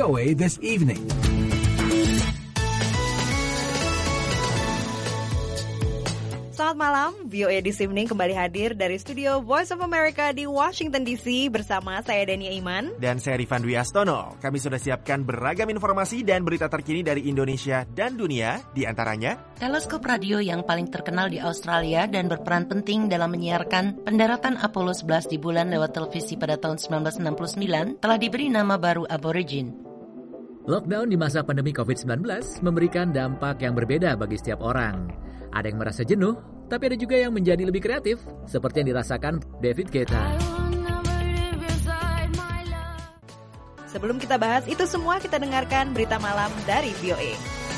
VOA This Evening. Selamat malam, VOA This Evening kembali hadir dari studio Voice of America di Washington DC bersama saya Dania Iman. Dan saya Rifan Dwi Astono. Kami sudah siapkan beragam informasi dan berita terkini dari Indonesia dan dunia, di antaranya teleskop radio yang paling terkenal di Australia dan berperan penting dalam menyiarkan pendaratan Apollo 11 di bulan lewat televisi pada tahun 1969 telah diberi nama baru Aborigin. Lockdown di masa pandemi COVID-19 memberikan dampak yang berbeda bagi setiap orang. Ada yang merasa jenuh, tapi ada juga yang menjadi lebih kreatif, seperti yang dirasakan David Guetta. Sebelum kita bahas itu semua, kita dengarkan berita malam dari VOA.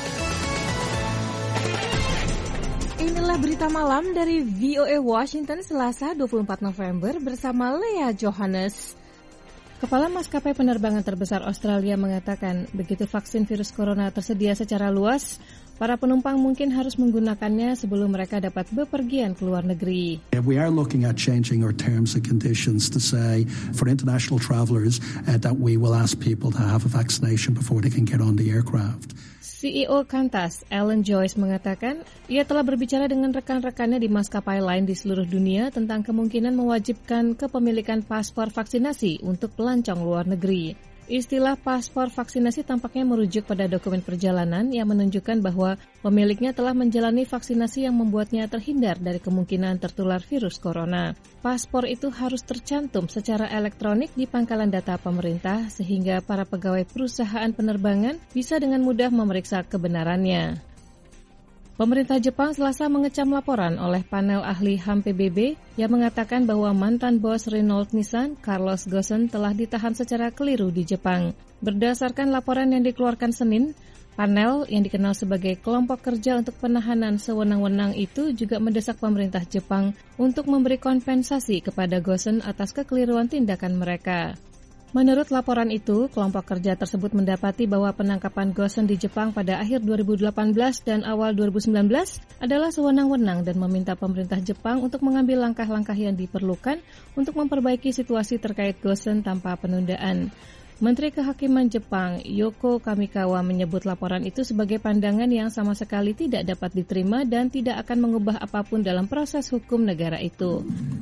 Inilah berita malam dari VOA Washington Selasa 24 November bersama Lea Johannes. Kepala maskapai penerbangan terbesar Australia mengatakan begitu vaksin virus corona tersedia secara luas, para penumpang mungkin harus menggunakannya sebelum mereka dapat bepergian ke luar negeri. We are looking at changing our terms and conditions to say for international travelers that we will ask people to have a vaccination before they can get on the aircraft. CEO Qantas, Alan Joyce mengatakan ia telah berbicara dengan rekan-rekannya di maskapai lain di seluruh dunia tentang kemungkinan mewajibkan kepemilikan paspor vaksinasi untuk pelancong luar negeri. Istilah paspor vaksinasi tampaknya merujuk pada dokumen perjalanan yang menunjukkan bahwa pemiliknya telah menjalani vaksinasi yang membuatnya terhindar dari kemungkinan tertular virus corona. Paspor itu harus tercantum secara elektronik di pangkalan data pemerintah sehingga para pegawai perusahaan penerbangan bisa dengan mudah memeriksa kebenarannya. Pemerintah Jepang Selasa mengecam laporan oleh panel ahli HAM PBB yang mengatakan bahwa mantan bos Renault Nissan, Carlos Ghosn, telah ditahan secara keliru di Jepang. Berdasarkan laporan yang dikeluarkan Senin, panel yang dikenal sebagai kelompok kerja untuk penahanan sewenang-wenang itu juga mendesak pemerintah Jepang untuk memberi kompensasi kepada Ghosn atas kekeliruan tindakan mereka. Menurut laporan itu, kelompok kerja tersebut mendapati bahwa penangkapan Ghosn di Jepang pada akhir 2018 dan awal 2019 adalah sewenang-wenang dan meminta pemerintah Jepang untuk mengambil langkah-langkah yang diperlukan untuk memperbaiki situasi terkait Ghosn tanpa penundaan. Menteri Kehakiman Jepang, Yoko Kamikawa, menyebut laporan itu sebagai pandangan yang sama sekali tidak dapat diterima dan tidak akan mengubah apapun dalam proses hukum negara itu.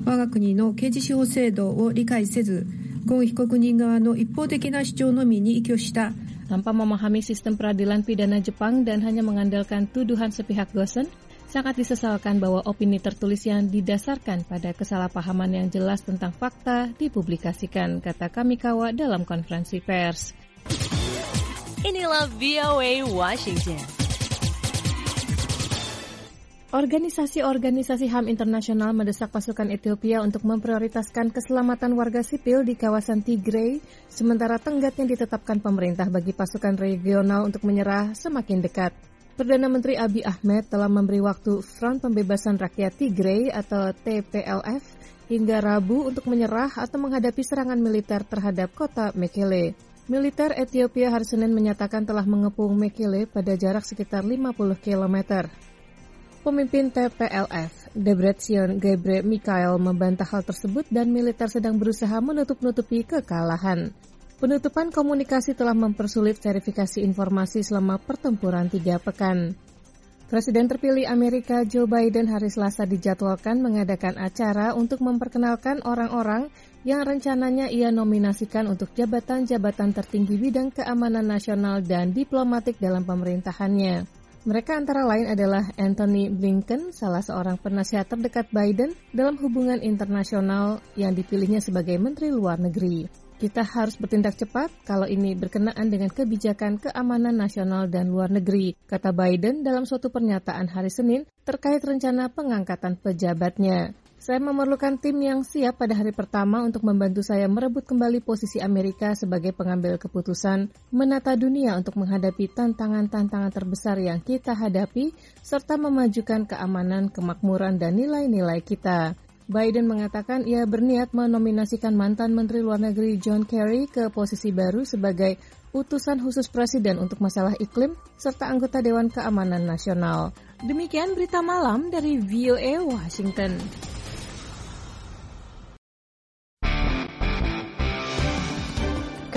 Tanpa memahami sistem peradilan pidana Jepang dan hanya mengandalkan tuduhan sepihak Ghosn, sangat disesalkan bahwa opini tertulis yang didasarkan pada kesalahpahaman yang jelas tentang fakta dipublikasikan, kata Kamikawa dalam konferensi pers. Inilah VOA Washington. Organisasi-organisasi HAM internasional mendesak pasukan Ethiopia untuk memprioritaskan keselamatan warga sipil di kawasan Tigray, sementara tenggatnya ditetapkan pemerintah bagi pasukan regional untuk menyerah semakin dekat. Perdana Menteri Abiy Ahmed telah memberi waktu Front Pembebasan Rakyat Tigray atau TPLF hingga Rabu untuk menyerah atau menghadapi serangan militer terhadap kota Mekele. Militer Ethiopia hari Senin menyatakan telah mengepung Mekele pada jarak sekitar 50 km. Pemimpin TPLF, Debretsion Gebre Mikael, membantah hal tersebut dan militer sedang berusaha menutup-nutupi kekalahan. Penutupan komunikasi telah mempersulit verifikasi informasi selama pertempuran 3 pekan. Presiden terpilih Amerika Joe Biden hari Selasa dijadwalkan mengadakan acara untuk memperkenalkan orang-orang yang rencananya ia nominasikan untuk jabatan-jabatan tertinggi bidang keamanan nasional dan diplomatik dalam pemerintahannya. Mereka antara lain adalah Antony Blinken, salah seorang penasihat terdekat Biden dalam hubungan internasional yang dipilihnya sebagai Menteri Luar Negeri. Kita harus bertindak cepat kalau ini berkenaan dengan kebijakan keamanan nasional dan luar negeri, kata Biden dalam suatu pernyataan hari Senin terkait rencana pengangkatan pejabatnya. Saya memerlukan tim yang siap pada hari pertama untuk membantu saya merebut kembali posisi Amerika sebagai pengambil keputusan, menata dunia untuk menghadapi tantangan-tantangan terbesar yang kita hadapi, serta memajukan keamanan, kemakmuran, dan nilai-nilai kita. Biden mengatakan ia berniat menominasikan mantan Menteri Luar Negeri John Kerry ke posisi baru sebagai utusan khusus Presiden untuk masalah iklim, serta anggota Dewan Keamanan Nasional. Demikian berita malam dari VOA Washington.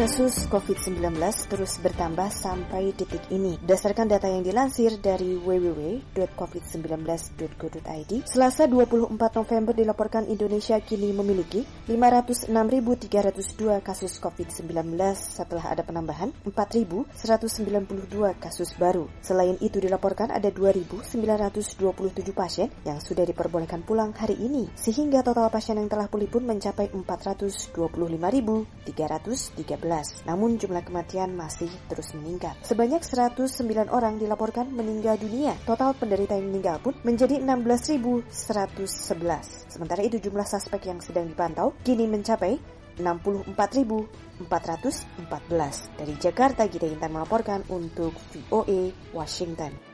Kasus COVID-19 terus bertambah sampai detik ini. Berdasarkan data yang dilansir dari www.covid19.go.id, Selasa 24 November dilaporkan Indonesia kini memiliki 506.302 kasus COVID-19 setelah ada penambahan 4.192 kasus baru. Selain itu dilaporkan ada 2.927 pasien yang sudah diperbolehkan pulang hari ini, sehingga total pasien yang telah pulih pun mencapai 425.313. Namun jumlah kematian masih terus meningkat. Sebanyak 109 orang dilaporkan meninggal dunia. Total penderita yang meninggal pun menjadi 16.111. Sementara itu jumlah suspek yang sedang dipantau kini mencapai 64.414. Dari Jakarta, Gita Intan melaporkan untuk VOA Washington.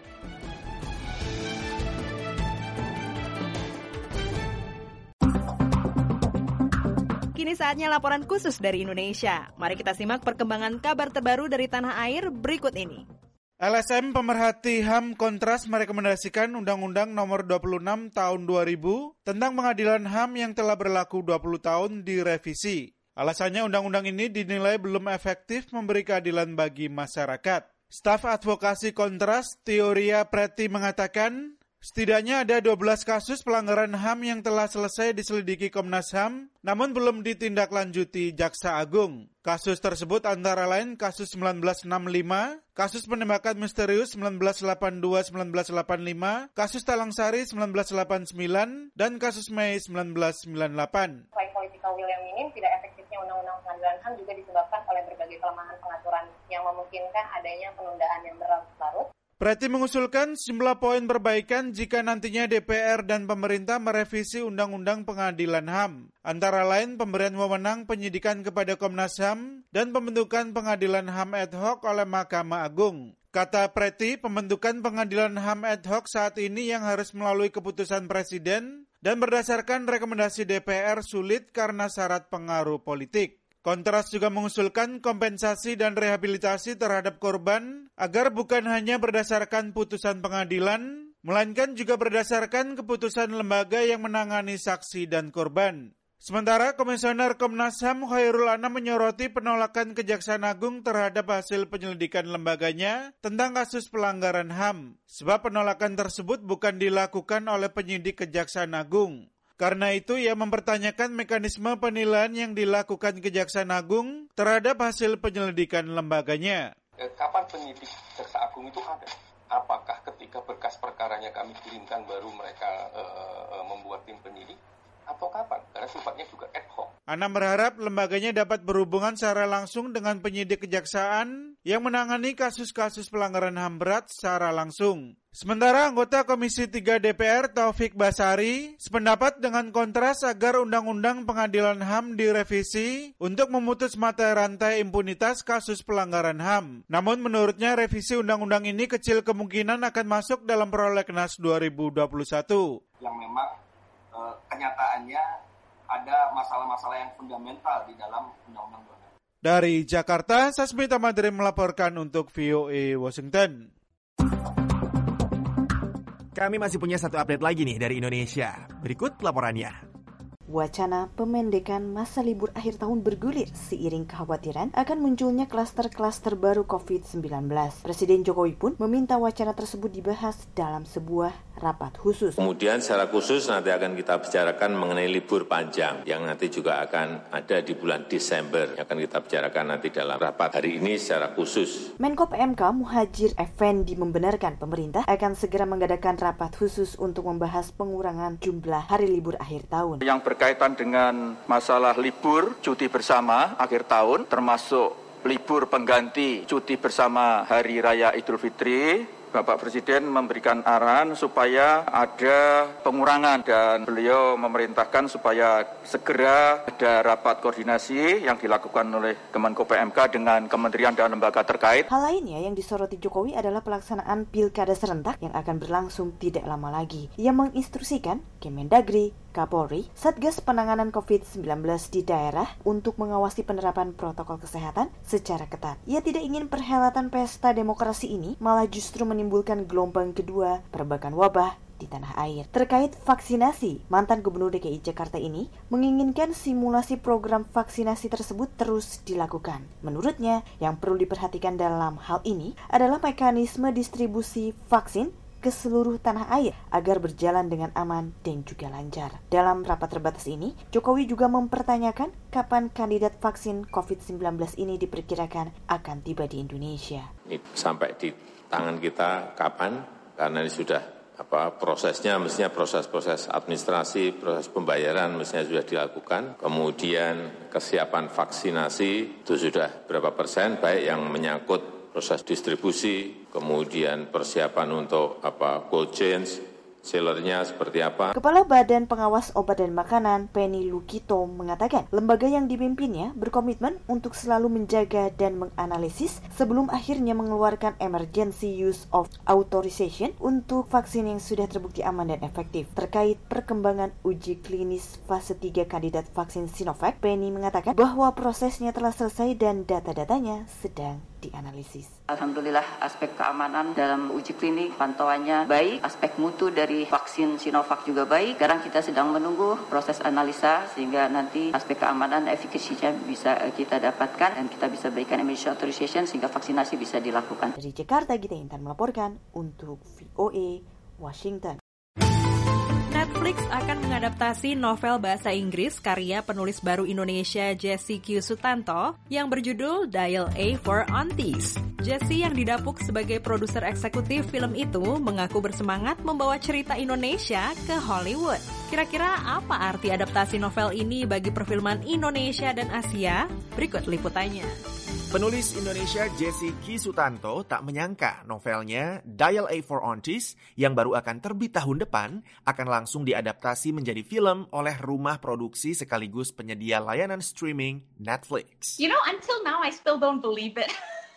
Kini saatnya laporan khusus dari Indonesia. Mari kita simak perkembangan kabar terbaru dari tanah air berikut ini. LSM Pemerhati HAM Kontras merekomendasikan Undang-Undang Nomor 26 Tahun 2000 tentang Pengadilan HAM yang telah berlaku 20 tahun direvisi. Alasannya undang-undang ini dinilai belum efektif memberi keadilan bagi masyarakat. Staf Advokasi Kontras, Teoria Preti mengatakan, setidaknya ada 12 kasus pelanggaran HAM yang telah selesai diselidiki Komnas HAM, namun belum ditindaklanjuti Jaksa Agung. Kasus tersebut antara lain kasus 1965, kasus penembakan misterius 1982-1985, kasus Talang Sari 1989, dan kasus Mei 1998. Selain political will yang minim, tidak efektifnya Undang-Undang Pengadilan HAM juga disebabkan oleh berbagai kelemahan pengaturan yang memungkinkan adanya penundaan yang berlarut-larut. Preti mengusulkan sejumlah poin perbaikan jika nantinya DPR dan pemerintah merevisi Undang-Undang Pengadilan HAM. Antara lain pemberian wewenang penyidikan kepada Komnas HAM dan pembentukan Pengadilan HAM ad hoc oleh Mahkamah Agung. Kata Preti, pembentukan Pengadilan HAM ad hoc saat ini yang harus melalui keputusan Presiden dan berdasarkan rekomendasi DPR sulit karena syarat pengaruh politik. Kontras juga mengusulkan kompensasi dan rehabilitasi terhadap korban agar bukan hanya berdasarkan putusan pengadilan, melainkan juga berdasarkan keputusan lembaga yang menangani saksi dan korban. Sementara Komisioner Komnas HAM Khairul Anam menyoroti penolakan Kejaksaan Agung terhadap hasil penyelidikan lembaganya tentang kasus pelanggaran HAM, sebab penolakan tersebut bukan dilakukan oleh penyidik Kejaksaan Agung. Karena itu, ia mempertanyakan mekanisme penilaian yang dilakukan Kejaksaan Agung terhadap hasil penyelidikan lembaganya. Kapan penyidik Jaksa Agung itu ada? Apakah ketika berkas perkaranya kami kirimkan baru mereka membuat tim penyidik? Atau kapan? Karena sifatnya juga ad hoc. Anam berharap lembaganya dapat berhubungan secara langsung dengan penyidik kejaksaan yang menangani kasus-kasus pelanggaran HAM berat secara langsung. Sementara anggota Komisi 3 DPR Taufik Basari sependapat dengan Kontras agar Undang-Undang Pengadilan HAM direvisi untuk memutus mata rantai impunitas kasus pelanggaran HAM. Namun menurutnya revisi undang-undang ini kecil kemungkinan akan masuk dalam prolegnas 2021. Yang memang kenyataannya ada masalah-masalah yang fundamental di dalam undang-undang. Dari Jakarta, Sasmita Madrim melaporkan untuk VOA Washington. Kami masih punya satu update lagi nih dari Indonesia. Berikut laporannya. Wacana pemendekan masa libur akhir tahun bergulir seiring kekhawatiran akan munculnya klaster-klaster baru COVID-19. Presiden Jokowi pun meminta wacana tersebut dibahas dalam sebuah rapat khusus. Kemudian secara khusus nanti akan kita bicarakan mengenai libur panjang yang nanti juga akan ada di bulan Desember. Yang akan kita bicarakan nanti dalam rapat hari ini secara khusus. Menko PMK Muhadjir Effendi membenarkan pemerintah akan segera mengadakan rapat khusus untuk membahas pengurangan jumlah hari libur akhir tahun. Yang berkaitan dengan masalah libur cuti bersama akhir tahun, termasuk libur pengganti cuti bersama Hari Raya Idul Fitri, Bapak Presiden memberikan arahan supaya ada pengurangan dan beliau memerintahkan supaya segera ada rapat koordinasi yang dilakukan oleh Kemenko PMK dengan kementerian dan lembaga terkait. Hal lainnya yang disoroti Jokowi adalah pelaksanaan pilkada serentak yang akan berlangsung tidak lama lagi. Ia menginstruksikan Kemendagri, Kapolri, Satgas Penanganan COVID-19 di daerah untuk mengawasi penerapan protokol kesehatan secara ketat. Ia tidak ingin perhelatan pesta demokrasi ini malah justru menimbulkan gelombang kedua perbakan wabah di tanah air. Terkait vaksinasi, mantan Gubernur DKI Jakarta ini menginginkan simulasi program vaksinasi tersebut terus dilakukan. Menurutnya, yang perlu diperhatikan dalam hal ini adalah mekanisme distribusi vaksin ke seluruh tanah air agar berjalan dengan aman dan juga lancar. Dalam rapat terbatas ini, Jokowi juga mempertanyakan kapan kandidat vaksin COVID-19 ini diperkirakan akan tiba di Indonesia. Ini sampai di tangan kita kapan? Karena ini sudah prosesnya, mestinya proses administrasi, proses pembayaran mestinya sudah dilakukan. Kemudian kesiapan vaksinasi itu sudah berapa persen, baik yang menyangkut proses distribusi, kemudian persiapan untuk cold chain, sellernya seperti apa. Kepala Badan Pengawas Obat dan Makanan, Penny Lukito, mengatakan lembaga yang dipimpinnya berkomitmen untuk selalu menjaga dan menganalisis sebelum akhirnya mengeluarkan emergency use of authorization untuk vaksin yang sudah terbukti aman dan efektif. Terkait perkembangan uji klinis fase 3 kandidat vaksin Sinovac, Penny mengatakan bahwa prosesnya telah selesai dan data-datanya sedang dianalisis. Alhamdulillah aspek keamanan dalam uji klinik pantauannya baik, aspek mutu dari vaksin Sinovac juga baik. Sekarang kita sedang menunggu proses analisa sehingga nanti aspek keamanan efikasinya bisa kita dapatkan dan kita bisa berikan emergency authorization sehingga vaksinasi bisa dilakukan. Dari Jakarta, Gita Intan melaporkan untuk VOA Washington. Netflix akan mengadaptasi novel bahasa Inggris karya penulis baru Indonesia Jesse Q. Sutanto yang berjudul Dial A for Aunties. Jesse yang didapuk sebagai produser eksekutif film itu mengaku bersemangat membawa cerita Indonesia ke Hollywood. Kira-kira apa arti adaptasi novel ini bagi perfilman Indonesia dan Asia? Berikut liputannya. Penulis Indonesia Jesse Q. Sutanto tak menyangka novelnya Dial A for Aunties yang baru akan terbit tahun depan akan langsung diadaptasi menjadi film oleh rumah produksi sekaligus penyedia layanan streaming Netflix. You know, until now I still don't believe it.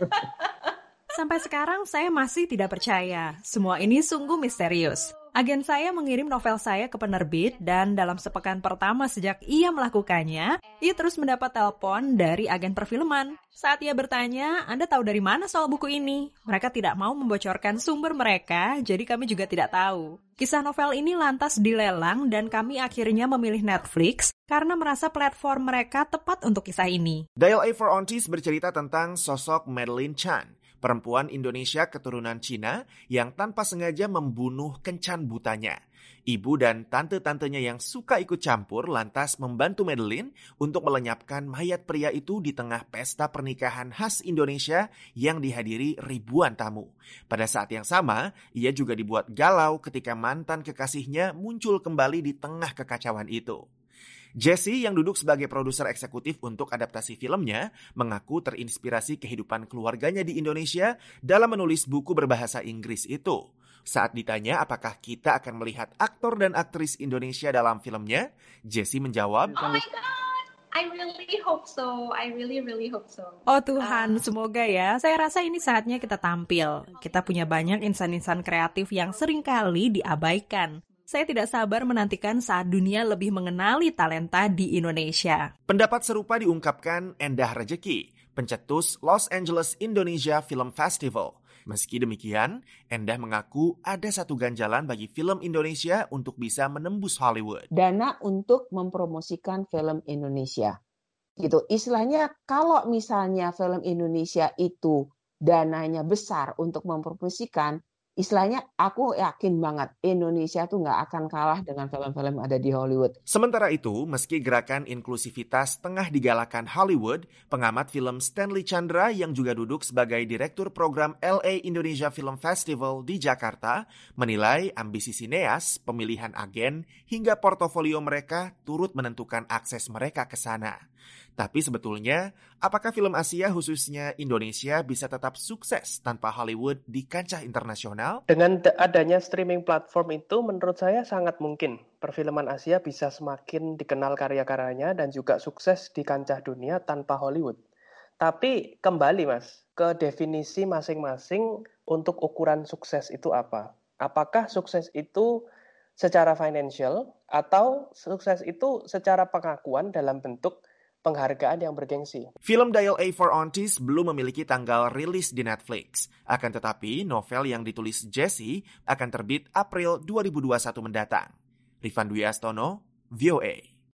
Sampai sekarang saya masih tidak percaya. Semua ini sungguh misterius. Agen saya mengirim novel saya ke penerbit dan dalam sepekan pertama sejak ia melakukannya, ia terus mendapat telepon dari agen perfilman. Saat ia bertanya, Anda tahu dari mana soal buku ini? Mereka tidak mau membocorkan sumber mereka, jadi kami juga tidak tahu. Kisah novel ini lantas dilelang dan kami akhirnya memilih Netflix karena merasa platform mereka tepat untuk kisah ini. Dial A for Aunties bercerita tentang sosok Madeline Chan, perempuan Indonesia keturunan Cina yang tanpa sengaja membunuh kencan butanya. Ibu dan tante-tantenya yang suka ikut campur lantas membantu Madeline untuk melenyapkan mayat pria itu di tengah pesta pernikahan khas Indonesia yang dihadiri ribuan tamu. Pada saat yang sama, ia juga dibuat galau ketika mantan kekasihnya muncul kembali di tengah kekacauan itu. Jesse yang duduk sebagai produser eksekutif untuk adaptasi filmnya mengaku terinspirasi kehidupan keluarganya di Indonesia dalam menulis buku berbahasa Inggris itu. Saat ditanya apakah kita akan melihat aktor dan aktris Indonesia dalam filmnya, Jesse menjawab, "Oh my God, I really hope so. I really hope so." Oh Tuhan, semoga ya. Saya rasa ini saatnya kita tampil. Kita punya banyak insan-insan kreatif yang seringkali diabaikan. Saya tidak sabar menantikan saat dunia lebih mengenali talenta di Indonesia. Pendapat serupa diungkapkan Endah Rejeki, pencetus Los Angeles Indonesia Film Festival. Meski demikian, Endah mengaku ada satu ganjalan bagi film Indonesia untuk bisa menembus Hollywood. Dana untuk mempromosikan film Indonesia. Gitu. Istilahnya kalau misalnya film Indonesia itu dananya besar untuk mempromosikan, istilahnya aku yakin banget Indonesia tuh nggak akan kalah dengan film-film ada di Hollywood. Sementara itu, meski gerakan inklusivitas tengah digalakan Hollywood, pengamat film Stanley Chandra yang juga duduk sebagai direktur program LA Indonesia Film Festival di Jakarta menilai ambisi sineas, pemilihan agen, hingga portofolio mereka turut menentukan akses mereka ke sana. Tapi sebetulnya, apakah film Asia khususnya Indonesia bisa tetap sukses tanpa Hollywood di kancah internasional? Dengan adanya streaming platform itu menurut saya sangat mungkin perfilman Asia bisa semakin dikenal karya-karyanya dan juga sukses di kancah dunia tanpa Hollywood. Tapi kembali Mas, ke definisi masing-masing untuk ukuran sukses itu apa? Apakah sukses itu secara financial atau sukses itu secara pengakuan dalam bentuk penghargaan yang bergengsi. Film Dial A for Aunties belum memiliki tanggal rilis di Netflix. Akan tetapi, novel yang ditulis Jessie akan terbit April 2021 mendatang. Rifan Dwi Astono, VOA.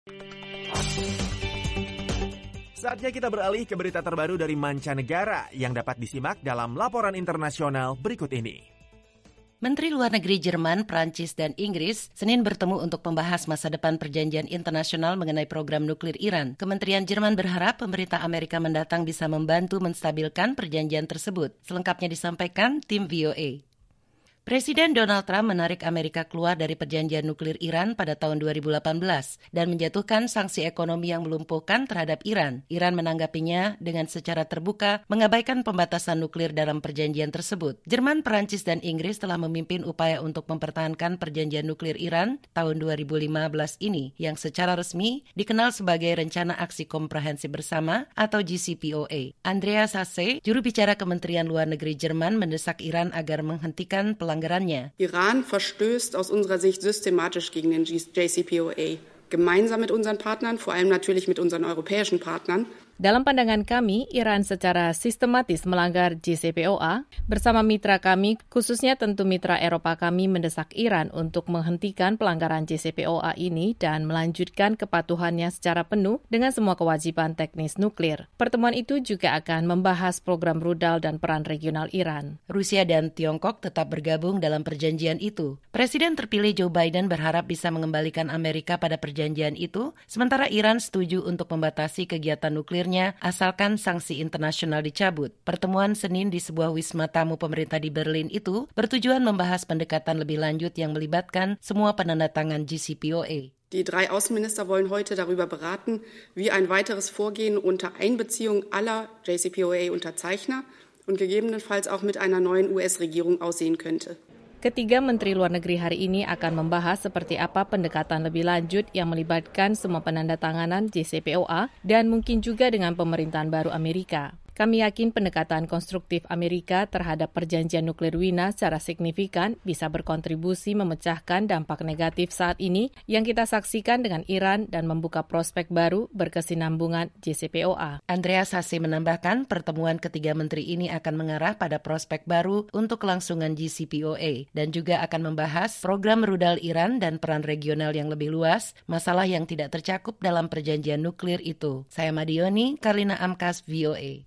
Saatnya kita beralih ke berita terbaru dari mancanegara yang dapat disimak dalam laporan internasional berikut ini. Menteri Luar Negeri Jerman, Prancis, dan Inggris Senin bertemu untuk membahas masa depan perjanjian internasional mengenai program nuklir Iran. Kementerian Jerman berharap pemerintah Amerika mendatang bisa membantu menstabilkan perjanjian tersebut. Selengkapnya disampaikan tim VOA. Presiden Donald Trump menarik Amerika keluar dari perjanjian nuklir Iran pada tahun 2018 dan menjatuhkan sanksi ekonomi yang melumpuhkan terhadap Iran. Iran menanggapinya dengan secara terbuka mengabaikan pembatasan nuklir dalam perjanjian tersebut. Jerman, Perancis, dan Inggris telah memimpin upaya untuk mempertahankan perjanjian nuklir Iran tahun 2015 ini yang secara resmi dikenal sebagai Rencana Aksi Komprehensif Bersama atau JCPOA. Andreas Hasse, juru bicara Kementerian Luar Negeri Jerman, mendesak Iran agar menghentikan pelanggarannya. Iran verstößt aus unserer Sicht systematisch gegen den JCPOA. Gemeinsam mit unseren Partnern, vor allem natürlich mit unseren europäischen Partnern. Dalam pandangan kami, Iran secara sistematis melanggar JCPOA. Bersama mitra kami, khususnya tentu mitra Eropa kami, mendesak Iran untuk menghentikan pelanggaran JCPOA ini dan melanjutkan kepatuhannya secara penuh dengan semua kewajiban teknis nuklir. Pertemuan itu juga akan membahas program rudal dan peran regional Iran. Rusia dan Tiongkok tetap bergabung dalam perjanjian itu. Presiden terpilih Joe Biden berharap bisa mengembalikan Amerika pada perjanjian itu, sementara Iran setuju untuk membatasi kegiatan nuklirnya asalkan sanksi internasional dicabut. Pertemuan Senin di sebuah wisma tamu pemerintah di Berlin itu bertujuan membahas pendekatan lebih lanjut yang melibatkan semua penandatangan JCPOA. Die 3 Außenminister wollen heute darüber beraten, wie ein weiteres Vorgehen unter Einbeziehung aller JCPOA-Unterzeichner und gegebenenfalls auch mit einer neuen US-Regierung aussehen könnte. Ketiga Menteri Luar Negeri hari ini akan membahas seperti apa pendekatan lebih lanjut yang melibatkan semua penandatanganan JCPOA dan mungkin juga dengan pemerintahan baru Amerika. Kami yakin pendekatan konstruktif Amerika terhadap perjanjian nuklir Wina secara signifikan bisa berkontribusi memecahkan dampak negatif saat ini yang kita saksikan dengan Iran dan membuka prospek baru berkesinambungan JCPOA. Andreas Hasse menambahkan pertemuan ketiga menteri ini akan mengarah pada prospek baru untuk kelangsungan JCPOA dan juga akan membahas program rudal Iran dan peran regional yang lebih luas, masalah yang tidak tercakup dalam perjanjian nuklir itu. Saya Madioni, Karlina Amkas, VOA.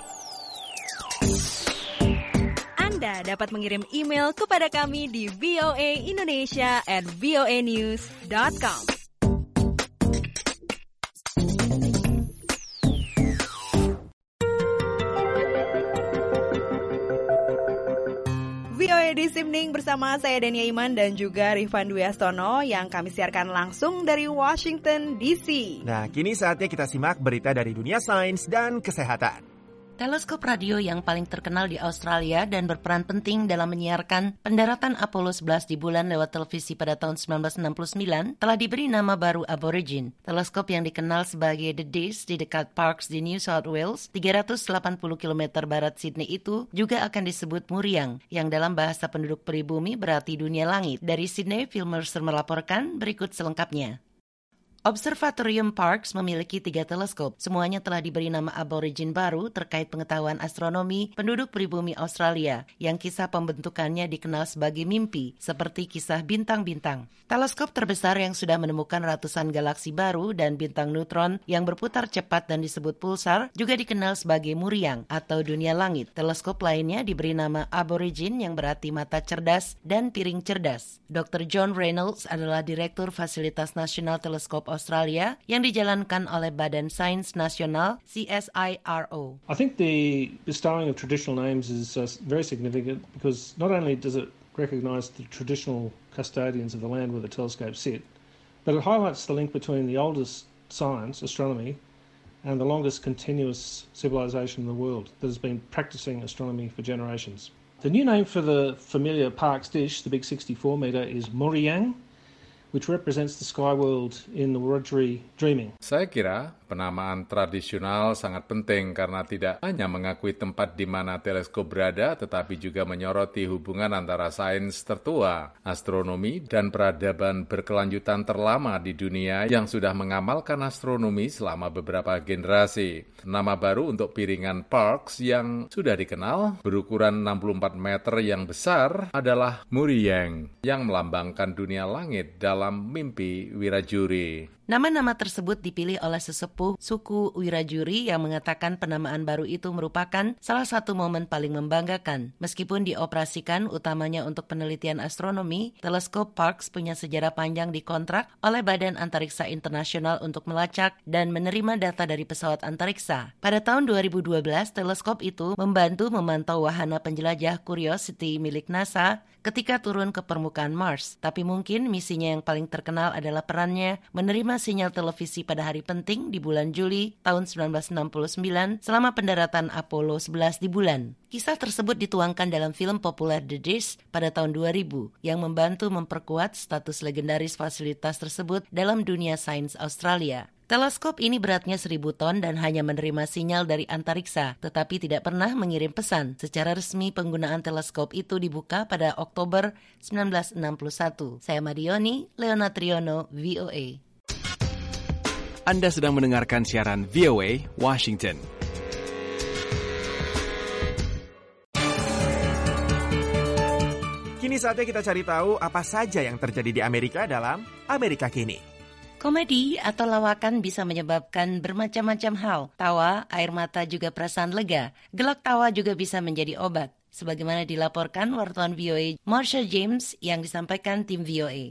Anda dapat mengirim email kepada kami di voaindonesia@voanews.com. VOA This Evening bersama saya Dania Iman dan juga Rifan Dwi Astono yang kami siarkan langsung dari Washington DC. Nah, kini saatnya kita simak berita dari dunia sains dan kesehatan. Teleskop radio yang paling terkenal di Australia dan berperan penting dalam menyiarkan pendaratan Apollo 11 di bulan lewat televisi pada tahun 1969 telah diberi nama baru Aborigine. Teleskop yang dikenal sebagai The Dish di dekat Parkes di New South Wales, 380 km barat Sydney itu juga akan disebut Muriang, yang dalam bahasa penduduk pribumi berarti dunia langit. Dari Sydney, Phil Mercer melaporkan berikut selengkapnya. Observatorium Parkes memiliki 3 teleskop. Semuanya telah diberi nama Aborigine baru terkait pengetahuan astronomi penduduk pribumi Australia yang kisah pembentukannya dikenal sebagai mimpi, seperti kisah bintang-bintang. Teleskop terbesar yang sudah menemukan ratusan galaksi baru dan bintang neutron yang berputar cepat dan disebut pulsar juga dikenal sebagai Muriang atau dunia langit. Teleskop lainnya diberi nama Aborigine yang berarti mata cerdas dan piring cerdas. Dr. John Reynolds adalah Direktur Fasilitas Nasional Teleskop Australia yang dijalankan oleh Badan Sains Nasional CSIRO. I think the bestowing of traditional names is very significant because not only does it recognise the traditional custodians of the land where the telescopes sit, but it highlights the link between the oldest science, astronomy, and the longest continuous civilization in the world that has been practicing astronomy for generations. The new name for the familiar Parkes dish, the big 64 metre, is Muriang, which represents the sky world in the Wiradjuri dreaming. Saya kira penamaan tradisional sangat penting karena tidak hanya mengakui tempat di mana teleskop berada, tetapi juga menyoroti hubungan antara sains tertua, astronomi, dan peradaban berkelanjutan terlama di dunia yang sudah mengamalkan astronomi selama beberapa generasi. Nama baru untuk piringan Parkes yang sudah dikenal berukuran 64 meter yang besar adalah Muriang yang melambangkan dunia langit dalam mimpi Wiradjuri. Nama-nama tersebut dipilih oleh sesepuh suku Wiradjuri yang mengatakan penamaan baru itu merupakan salah satu momen paling membanggakan. Meskipun dioperasikan utamanya untuk penelitian astronomi, teleskop Parkes punya sejarah panjang dikontrak oleh Badan Antariksa Internasional untuk melacak dan menerima data dari pesawat antariksa. Pada tahun 2012, teleskop itu membantu memantau wahana penjelajah Curiosity milik NASA ketika turun ke permukaan Mars. Tapi mungkin misinya yang paling terkenal adalah perannya menerima sinyal televisi pada hari penting di bulan Juli tahun 1969 selama pendaratan Apollo 11 di bulan. Kisah tersebut dituangkan dalam film populer The Dish pada tahun 2000 yang membantu memperkuat status legendaris fasilitas tersebut dalam dunia sains Australia. Teleskop ini beratnya 1.000 ton dan hanya menerima sinyal dari antariksa, tetapi tidak pernah mengirim pesan. Secara resmi penggunaan teleskop itu dibuka pada Oktober 1961. Saya Madioni, Leona Triono, VOA. Anda sedang mendengarkan siaran VOA Washington. Kini saatnya kita cari tahu apa saja yang terjadi di Amerika dalam Amerika Kini. Komedi atau lawakan bisa menyebabkan bermacam-macam hal. Tawa, air mata juga perasaan lega. Gelak tawa juga bisa menjadi obat. Sebagaimana dilaporkan wartawan VOA Marsha James yang disampaikan tim VOA.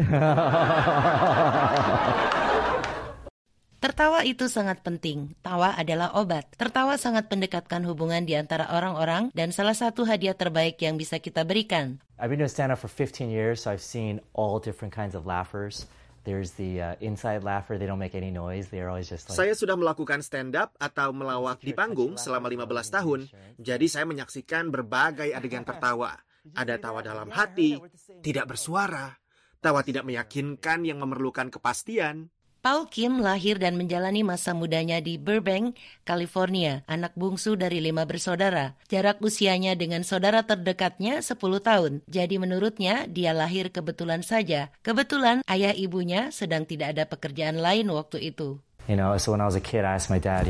Tertawa itu sangat penting. Tawa adalah obat. Tertawa sangat mendekatkan hubungan di antara orang-orang dan salah satu hadiah terbaik yang bisa kita berikan. I've been doing stand-up for 15 years, so I've seen all different kinds of laughers. There's the inside laugher, they don't make any noise, they're always just like... Saya sudah melakukan stand-up atau melawak di panggung selama 15 tahun, jadi saya menyaksikan berbagai adegan tertawa. Ada tawa dalam hati, tidak bersuara, tawa tidak meyakinkan yang memerlukan kepastian. Paul Kim lahir dan menjalani masa mudanya di Burbank, California, anak bungsu dari 5 bersaudara. Jarak usianya dengan saudara terdekatnya 10 tahun. Jadi menurutnya, dia lahir kebetulan saja. Kebetulan ayah ibunya sedang tidak ada pekerjaan lain waktu itu. So when I was a kid, I asked my dad,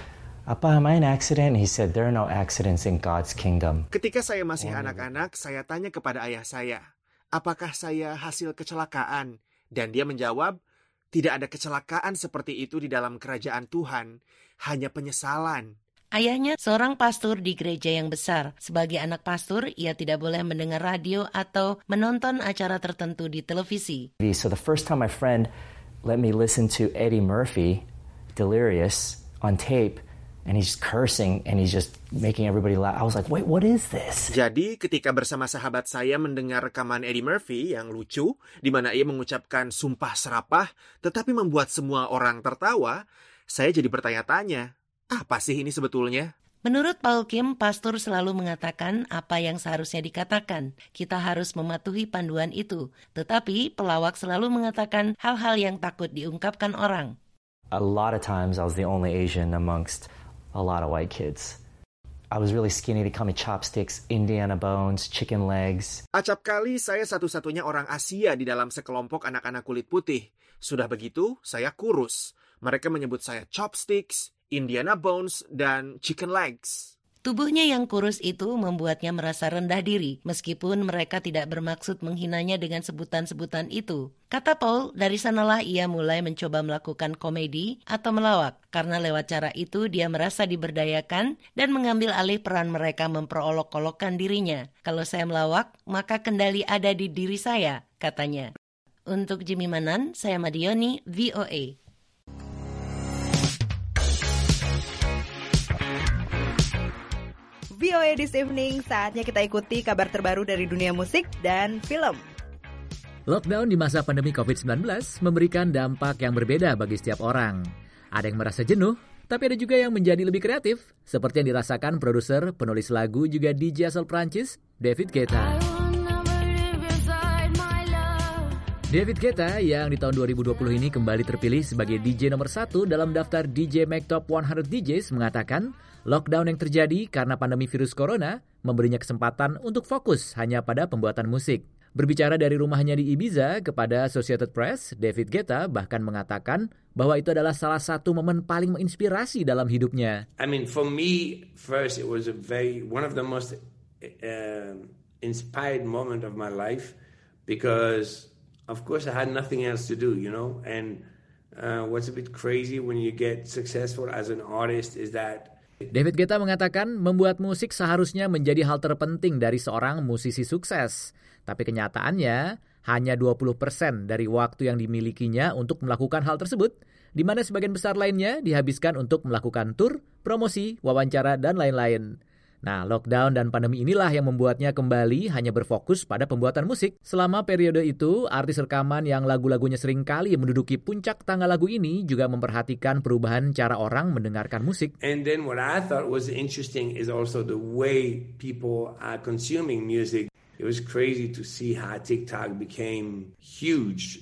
Apa, am I an accident? He said, there are no accidents in God's kingdom. Ketika saya masih anak-anak, saya tanya kepada ayah saya, apakah saya hasil kecelakaan? Dan dia menjawab, tidak ada kecelakaan seperti itu di dalam kerajaan Tuhan, hanya penyesalan. Ayahnya seorang pastor di gereja yang besar. Sebagai anak pastor, ia tidak boleh mendengar radio atau menonton acara tertentu di televisi. So the first time my friend let me listen to Eddie Murphy, Delirious, on tape, and he's cursing and he's just making everybody laugh. I was like, wait, what is this? Jadi ketika bersama sahabat saya mendengar rekaman Eddie Murphy yang lucu, di mana ia mengucapkan sumpah serapah, tetapi membuat semua orang tertawa, saya jadi bertanya-tanya, apa sih ini sebetulnya? Menurut Paul Kim, pastor selalu mengatakan apa yang seharusnya dikatakan. Kita harus mematuhi panduan itu. Tetapi pelawak selalu mengatakan hal-hal yang takut diungkapkan orang. A lot of times I was the only Asian amongst a lot of white kids. I was really skinny. They call me chopsticks, Indiana bones, chicken legs. Acap kali saya satu-satunya orang Asia di dalam sekelompok anak-anak kulit putih. Sudah begitu, saya kurus. Mereka menyebut saya chopsticks, Indiana bones, dan chicken legs. Tubuhnya yang kurus itu membuatnya merasa rendah diri, meskipun mereka tidak bermaksud menghinanya dengan sebutan-sebutan itu. Kata Paul, dari sanalah ia mulai mencoba melakukan komedi atau melawak, karena lewat cara itu dia merasa diberdayakan dan mengambil alih peran mereka memperolok-olokkan dirinya. Kalau saya melawak, maka kendali ada di diri saya, katanya. Untuk Jimmy Manan, saya Madioni, VOA. VOA This Evening, saatnya kita ikuti kabar terbaru dari dunia musik dan film. Lockdown di masa pandemi COVID-19 memberikan dampak yang berbeda bagi setiap orang. Ada yang merasa jenuh, tapi ada juga yang menjadi lebih kreatif, seperti yang dirasakan produser, penulis lagu juga DJ asal Prancis, David Guetta. David Guetta yang di tahun 2020 ini kembali terpilih sebagai DJ nomor 1 dalam daftar DJ Mag Top 100 DJs mengatakan lockdown yang terjadi karena pandemi virus corona memberinya kesempatan untuk fokus hanya pada pembuatan musik. Berbicara dari rumahnya di Ibiza kepada Associated Press, David Guetta bahkan mengatakan bahwa itu adalah salah satu momen paling menginspirasi dalam hidupnya. I mean, for me, first it was one of the most inspired moment of my life because of course, I had nothing else to do, you know, and what's a bit crazy when you get successful as an artist is that David Guetta mengatakan membuat musik seharusnya menjadi hal terpenting dari seorang musisi sukses. Tapi kenyataannya hanya 20% dari waktu yang dimilikinya untuk melakukan hal tersebut, di mana sebagian besar lainnya dihabiskan untuk melakukan tur, promosi, wawancara, dan lain-lain. Nah, lockdown dan pandemi inilah yang membuatnya kembali hanya berfokus pada pembuatan musik. Selama periode itu, artis rekaman yang lagu-lagunya sering kali menduduki puncak tangga lagu ini juga memperhatikan perubahan cara orang mendengarkan musik. And then what I thought was interesting is also the way people are consuming music. It was crazy to see how TikTok became huge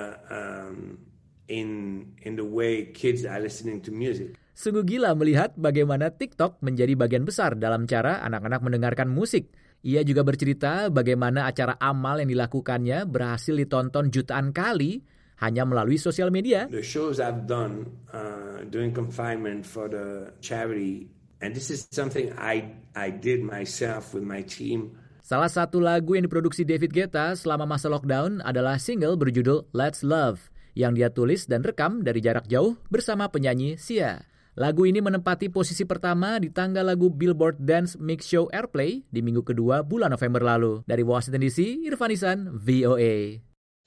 in the way kids are listening to music. Sungguh gila melihat bagaimana TikTok menjadi bagian besar dalam cara anak-anak mendengarkan musik. Ia juga bercerita bagaimana acara amal yang dilakukannya berhasil ditonton jutaan kali hanya melalui sosial media. The shows I've done during confinement for the charity, and this is something I did myself with my team. Salah satu lagu yang diproduksi David Guetta selama masa lockdown adalah single berjudul Let's Love yang dia tulis dan rekam dari jarak jauh bersama penyanyi Sia. Lagu ini menempati posisi pertama di tangga lagu Billboard Dance Mix Show Airplay di minggu kedua bulan November lalu. Dari Washington DC, Irfan Isan, VOA.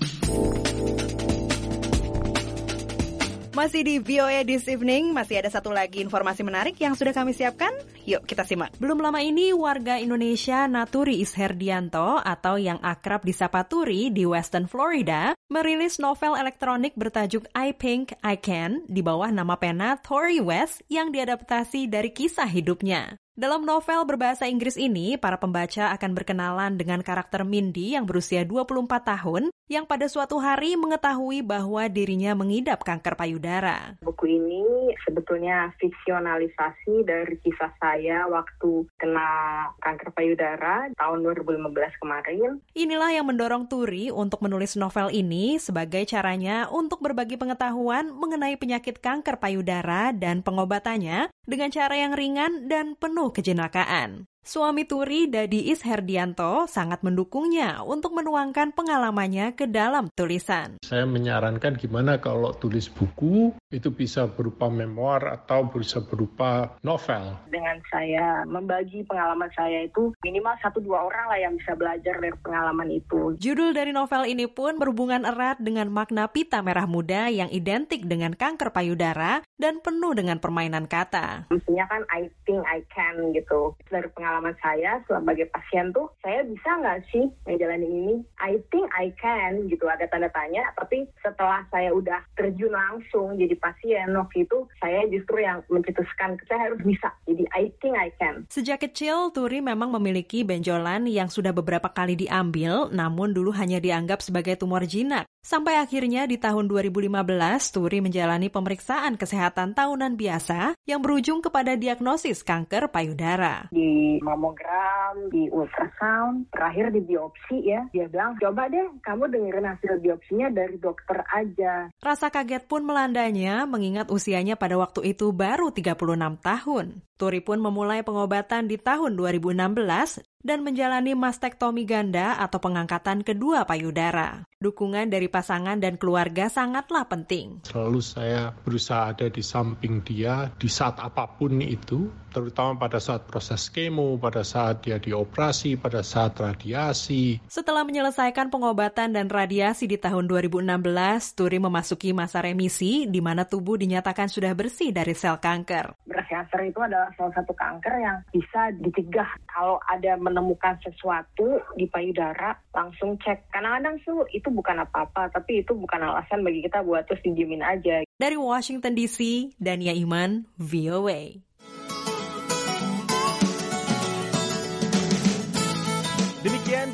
Masih di VOA This Evening, masih ada satu lagi informasi menarik yang sudah kami siapkan. Yuk kita simak. Belum lama ini warga Indonesia Naturi Isherdianto atau yang akrab disapa Turi di Western Florida merilis novel elektronik bertajuk I Think I Can di bawah nama pena Tori West yang diadaptasi dari kisah hidupnya. Dalam novel berbahasa Inggris ini, para pembaca akan berkenalan dengan karakter Mindy yang berusia 24 tahun yang pada suatu hari mengetahui bahwa dirinya mengidap kanker payudara. Buku ini sebetulnya fiksionalisasi dari kisah saya waktu kena kanker payudara tahun 2015 kemarin. Inilah yang mendorong Turi untuk menulis novel ini sebagai caranya untuk berbagi pengetahuan mengenai penyakit kanker payudara dan pengobatannya dengan cara yang ringan dan penuh kejenakaan. Suami Turi, Dadi Isherdianto, sangat mendukungnya untuk menuangkan pengalamannya ke dalam tulisan. Saya menyarankan gimana kalau tulis buku, itu bisa berupa memoir atau bisa berupa novel. Dengan saya membagi pengalaman saya itu, minimal 1-2 orang lah yang bisa belajar dari pengalaman itu. Judul dari novel ini pun berhubungan erat dengan makna pita merah muda yang identik dengan kanker payudara dan penuh dengan permainan kata. Maksudnya kan I think I can gitu. Dari pengalaman saya sebagai pasien tuh, saya bisa nggak sih menjalani ini? I think I can gitu, ada tanda tanya. Tapi setelah saya udah terjun langsung jadi pasien, waktu itu saya justru yang mencetuskan saya harus bisa. Jadi I think I can. Sejak kecil, Turi memang memiliki benjolan yang sudah beberapa kali diambil, namun dulu hanya dianggap sebagai tumor jinak. Sampai akhirnya di tahun 2015, Turi menjalani pemeriksaan kesehatan tahunan biasa yang berujung kepada diagnosis kanker payudara. Di mamogram, di ultrasound, terakhir di biopsi ya. Dia bilang, coba deh kamu dengerin hasil biopsinya dari dokter aja. Rasa kaget pun melandanya mengingat usianya pada waktu itu baru 36 tahun. Turi pun memulai pengobatan di tahun 2016 dan menjalani mastektomi ganda atau pengangkatan kedua payudara. Dukungan dari pasangan dan keluarga sangatlah penting. Selalu saya berusaha ada di samping dia di saat apapun itu, terutama pada saat proses kemo, pada saat dia dioperasi, pada saat radiasi. Setelah menyelesaikan pengobatan dan radiasi di tahun 2016, Turi memasuki masa remisi di mana tubuh dinyatakan sudah bersih dari sel kanker. Breast cancer itu adalah salah satu kanker yang bisa dicegah. Kalau ada menemukan sesuatu di payudara, langsung cek. Kadang-kadang itu bukan apa-apa, tapi itu bukan alasan bagi kita buat terus didiemin aja. Dari Washington DC, Dania Iman, VOA. Demikian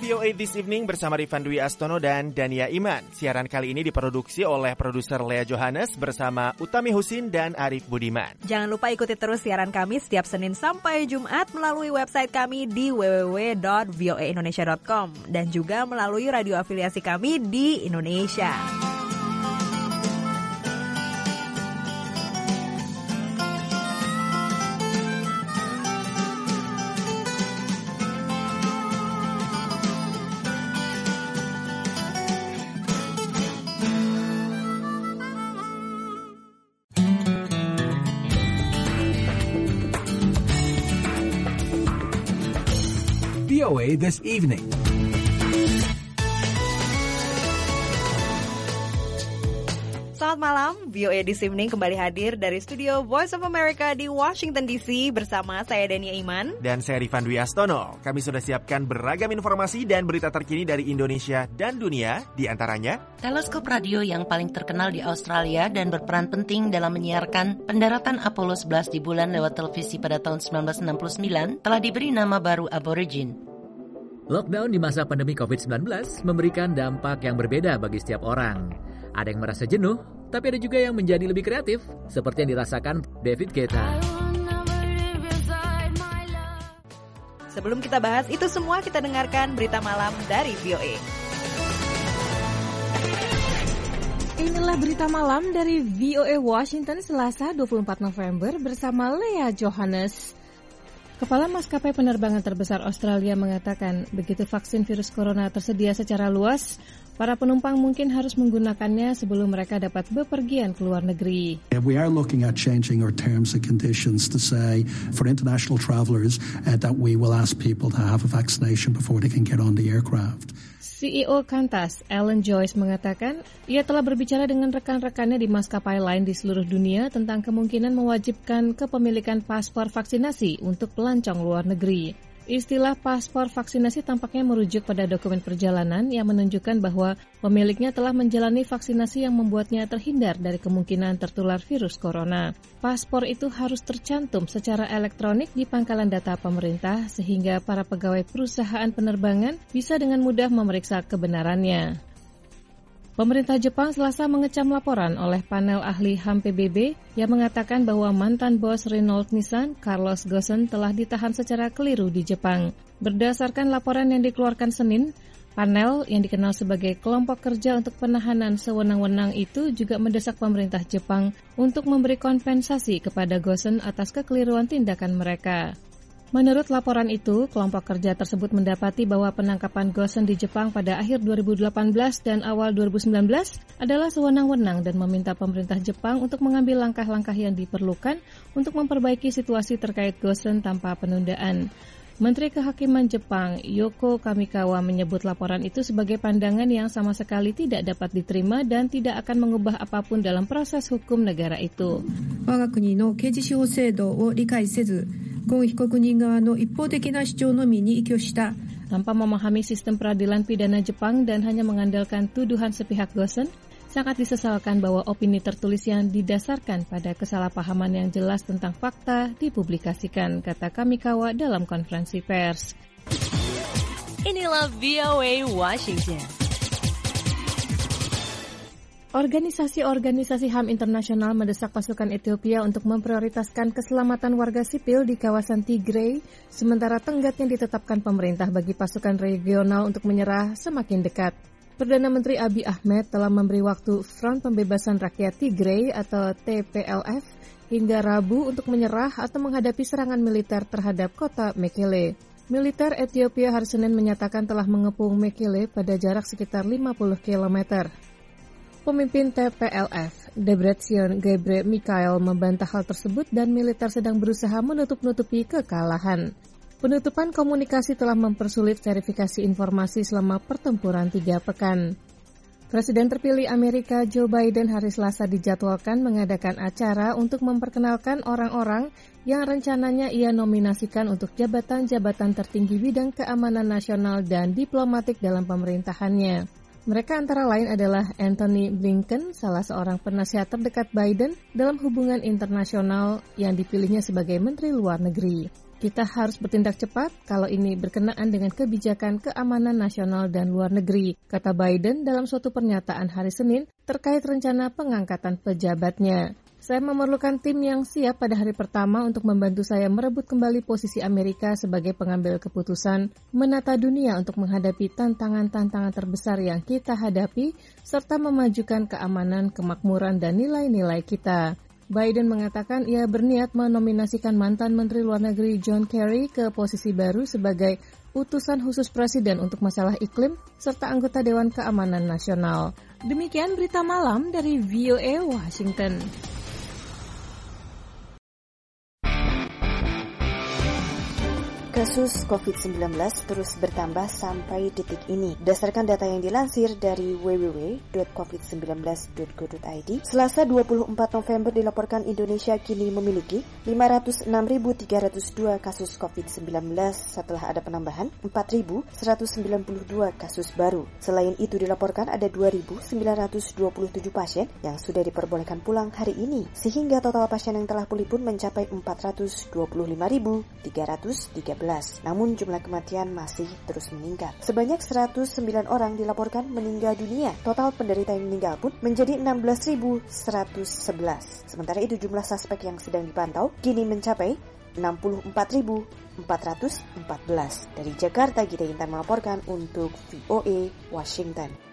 VOA This Evening bersama Rifan Dwi Astono dan Dania Iman. Siaran kali ini diproduksi oleh produser Lea Johannes bersama Utami Husin dan Arif Budiman. Jangan lupa ikuti terus siaran kami setiap Senin sampai Jumat melalui website kami di www.voaindonesia.com dan juga melalui radio afiliasi kami di Indonesia. VOA This Evening. Selamat malam, VOA This Evening kembali hadir dari studio Voice of America di Washington DC bersama saya Dania Iman dan saya Rifan Dwi Astono. Kami sudah siapkan beragam informasi dan berita terkini dari Indonesia dan dunia, di antaranya teleskop radio yang paling terkenal di Australia dan berperan penting dalam menyiarkan pendaratan Apollo 11 di bulan lewat televisi pada tahun 1969 telah diberi nama baru Aborigin. Lockdown di masa pandemi COVID-19 memberikan dampak yang berbeda bagi setiap orang. Ada yang merasa jenuh, tapi ada juga yang menjadi lebih kreatif, seperti yang dirasakan David Guetta. Sebelum kita bahas itu semua, kita dengarkan berita malam dari VOA. Inilah berita malam dari VOA Washington Selasa 24 November bersama Lea Johannes. Kepala maskapai penerbangan terbesar Australia mengatakan begitu vaksin virus corona tersedia secara luas, para penumpang mungkin harus menggunakannya sebelum mereka dapat bepergian ke luar negeri. We are looking at changing our terms and conditions to say for international travelers that we will ask people to have a vaccination before they can get on the aircraft. CEO Qantas, Alan Joyce mengatakan ia telah berbicara dengan rekan-rekannya di maskapai lain di seluruh dunia tentang kemungkinan mewajibkan kepemilikan paspor vaksinasi untuk pelancong luar negeri. Istilah paspor vaksinasi tampaknya merujuk pada dokumen perjalanan yang menunjukkan bahwa pemiliknya telah menjalani vaksinasi yang membuatnya terhindar dari kemungkinan tertular virus corona. Paspor itu harus tercantum secara elektronik di pangkalan data pemerintah sehingga para pegawai perusahaan penerbangan bisa dengan mudah memeriksa kebenarannya. Pemerintah Jepang Selasa mengecam laporan oleh panel ahli HAM PBB yang mengatakan bahwa mantan bos Renault Nissan, Carlos Ghosn, telah ditahan secara keliru di Jepang. Berdasarkan laporan yang dikeluarkan Senin, panel yang dikenal sebagai kelompok kerja untuk penahanan sewenang-wenang itu juga mendesak pemerintah Jepang untuk memberi kompensasi kepada Ghosn atas kekeliruan tindakan mereka. Menurut laporan itu, kelompok kerja tersebut mendapati bahwa penangkapan Ghosn di Jepang pada akhir 2018 dan awal 2019 adalah sewenang-wenang dan meminta pemerintah Jepang untuk mengambil langkah-langkah yang diperlukan untuk memperbaiki situasi terkait Ghosn tanpa penundaan. Menteri Kehakiman Jepang, Yoko Kamikawa, menyebut laporan itu sebagai pandangan yang sama sekali tidak dapat diterima dan tidak akan mengubah apapun dalam proses hukum negara itu. Tanpa memahami sistem peradilan pidana Jepang dan hanya mengandalkan tuduhan sepihak Ghosn, sangat disesalkan bahwa opini tertulis yang didasarkan pada kesalahpahaman yang jelas tentang fakta dipublikasikan, kata Kamikawa dalam konferensi pers. Inilah VOA Washington. Organisasi-organisasi HAM internasional mendesak pasukan Ethiopia untuk memprioritaskan keselamatan warga sipil di kawasan Tigray, sementara tenggat yang ditetapkan pemerintah bagi pasukan regional untuk menyerah semakin dekat. Perdana Menteri Abiy Ahmed telah memberi waktu Front Pembebasan Rakyat Tigray atau TPLF hingga Rabu untuk menyerah atau menghadapi serangan militer terhadap kota Mekele. Militer Ethiopia hari Senin menyatakan telah mengepung Mekele pada jarak sekitar 50 km. Pemimpin TPLF, Debretsion Gebre Mikael, membantah hal tersebut dan militer sedang berusaha menutup-nutupi kekalahan. Penutupan komunikasi telah mempersulit verifikasi informasi selama pertempuran 3 pekan. Presiden terpilih Amerika Joe Biden hari Selasa dijadwalkan mengadakan acara untuk memperkenalkan orang-orang yang rencananya ia nominasikan untuk jabatan-jabatan tertinggi bidang keamanan nasional dan diplomatik dalam pemerintahannya. Mereka antara lain adalah Antony Blinken, salah seorang penasihat terdekat Biden dalam hubungan internasional yang dipilihnya sebagai Menteri Luar Negeri. Kita harus bertindak cepat kalau ini berkenaan dengan kebijakan keamanan nasional dan luar negeri, kata Biden dalam suatu pernyataan hari Senin terkait rencana pengangkatan pejabatnya. Saya memerlukan tim yang siap pada hari pertama untuk membantu saya merebut kembali posisi Amerika sebagai pengambil keputusan, menata dunia untuk menghadapi tantangan-tantangan terbesar yang kita hadapi, serta memajukan keamanan, kemakmuran, dan nilai-nilai kita. Biden mengatakan ia berniat menominasikan mantan Menteri Luar Negeri John Kerry ke posisi baru sebagai utusan khusus Presiden untuk masalah iklim serta anggota Dewan Keamanan Nasional. Demikian berita malam dari VOA Washington. Kasus COVID-19 terus bertambah sampai detik ini. Berdasarkan data yang dilansir dari www.covid19.go.id, Selasa 24 November dilaporkan Indonesia kini memiliki 506.302 kasus COVID-19 setelah ada penambahan 4.192 kasus baru. Selain itu dilaporkan ada 2.927 pasien yang sudah diperbolehkan pulang hari ini, sehingga total pasien yang telah pulih pun mencapai 425.313. Namun jumlah kematian masih terus meningkat. Sebanyak 109 orang dilaporkan meninggal dunia. Total penderita yang meninggal pun menjadi 16.111. Sementara itu jumlah suspek yang sedang dipantau kini mencapai 64.414. Dari Jakarta, Gita Intan melaporkan untuk VOA Washington.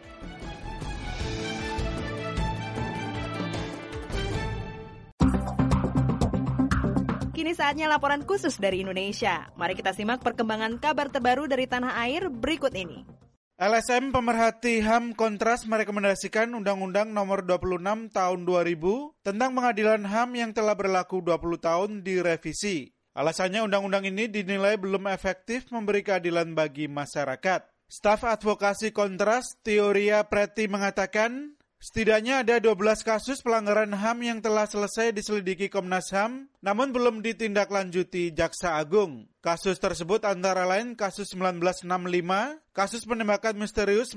Kini saatnya laporan khusus dari Indonesia. Mari kita simak perkembangan kabar terbaru dari tanah air berikut ini. LSM Pemerhati HAM Kontras merekomendasikan Undang-Undang Nomor 26 Tahun 2000 tentang pengadilan HAM yang telah berlaku 20 tahun direvisi. Alasannya undang-undang ini dinilai belum efektif memberi keadilan bagi masyarakat. Staf Advokasi Kontras, Teoria Preti mengatakan, setidaknya ada 12 kasus pelanggaran HAM yang telah selesai diselidiki Komnas HAM, namun belum ditindaklanjuti Jaksa Agung. Kasus tersebut antara lain kasus 1965, kasus penembakan misterius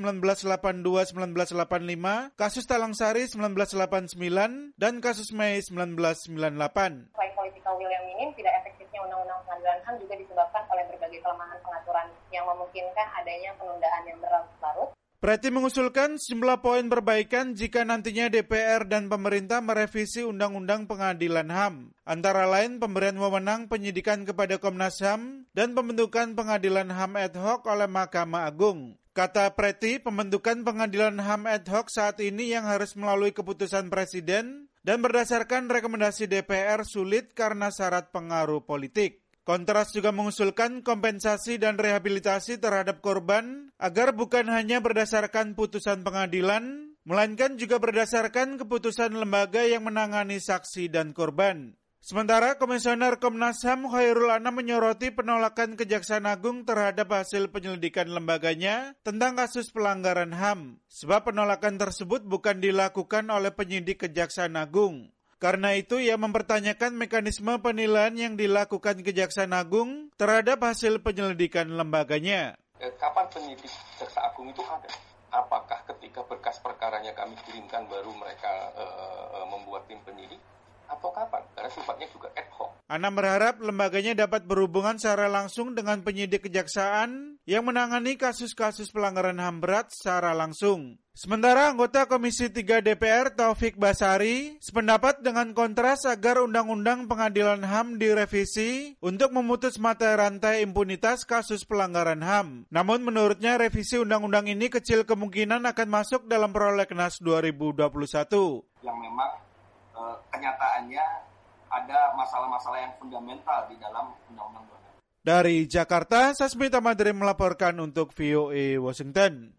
1982-1985, kasus Talang Sari 1989, dan kasus Mei 1998. Selain political will yang minim, tidak efektifnya Undang-Undang Pengadilan HAM juga disebabkan oleh berbagai kelemahan pengaturan yang memungkinkan adanya penundaan yang berlarut-larut. Preti mengusulkan sejumlah poin perbaikan jika nantinya DPR dan pemerintah merevisi Undang-Undang Pengadilan HAM. Antara lain pemberian wewenang penyidikan kepada Komnas HAM dan pembentukan Pengadilan HAM ad hoc oleh Mahkamah Agung. Kata Preti, pembentukan Pengadilan HAM ad hoc saat ini yang harus melalui keputusan Presiden dan berdasarkan rekomendasi DPR sulit karena syarat pengaruh politik. Kontras juga mengusulkan kompensasi dan rehabilitasi terhadap korban agar bukan hanya berdasarkan putusan pengadilan, melainkan juga berdasarkan keputusan lembaga yang menangani saksi dan korban. Sementara Komisioner Komnas HAM Khairul Anam menyoroti penolakan Kejaksaan Agung terhadap hasil penyelidikan lembaganya tentang kasus pelanggaran HAM, sebab penolakan tersebut bukan dilakukan oleh penyidik Kejaksaan Agung. Karena itu, ia mempertanyakan mekanisme penilaian yang dilakukan Kejaksaan Agung terhadap hasil penyelidikan lembaganya. Kapan penyidik Jaksa Agung itu ada? Apakah ketika berkas perkaranya kami kirimkan baru mereka membuat tim penyidik? Atau kapan? Karena sifatnya juga ad hoc. Anam berharap lembaganya dapat berhubungan secara langsung dengan penyidik kejaksaan yang menangani kasus-kasus pelanggaran HAM berat secara langsung. Sementara anggota Komisi 3 DPR Taufik Basari sependapat dengan Kontras agar Undang-Undang Pengadilan HAM direvisi untuk memutus mata rantai impunitas kasus pelanggaran HAM. Namun menurutnya revisi Undang-Undang ini kecil kemungkinan akan masuk dalam prolegnas 2021. Yang memang kenyataannya ada masalah-masalah yang fundamental di dalam Undang-Undang. Dari Jakarta, Sasmita Madrim melaporkan untuk VOA Washington.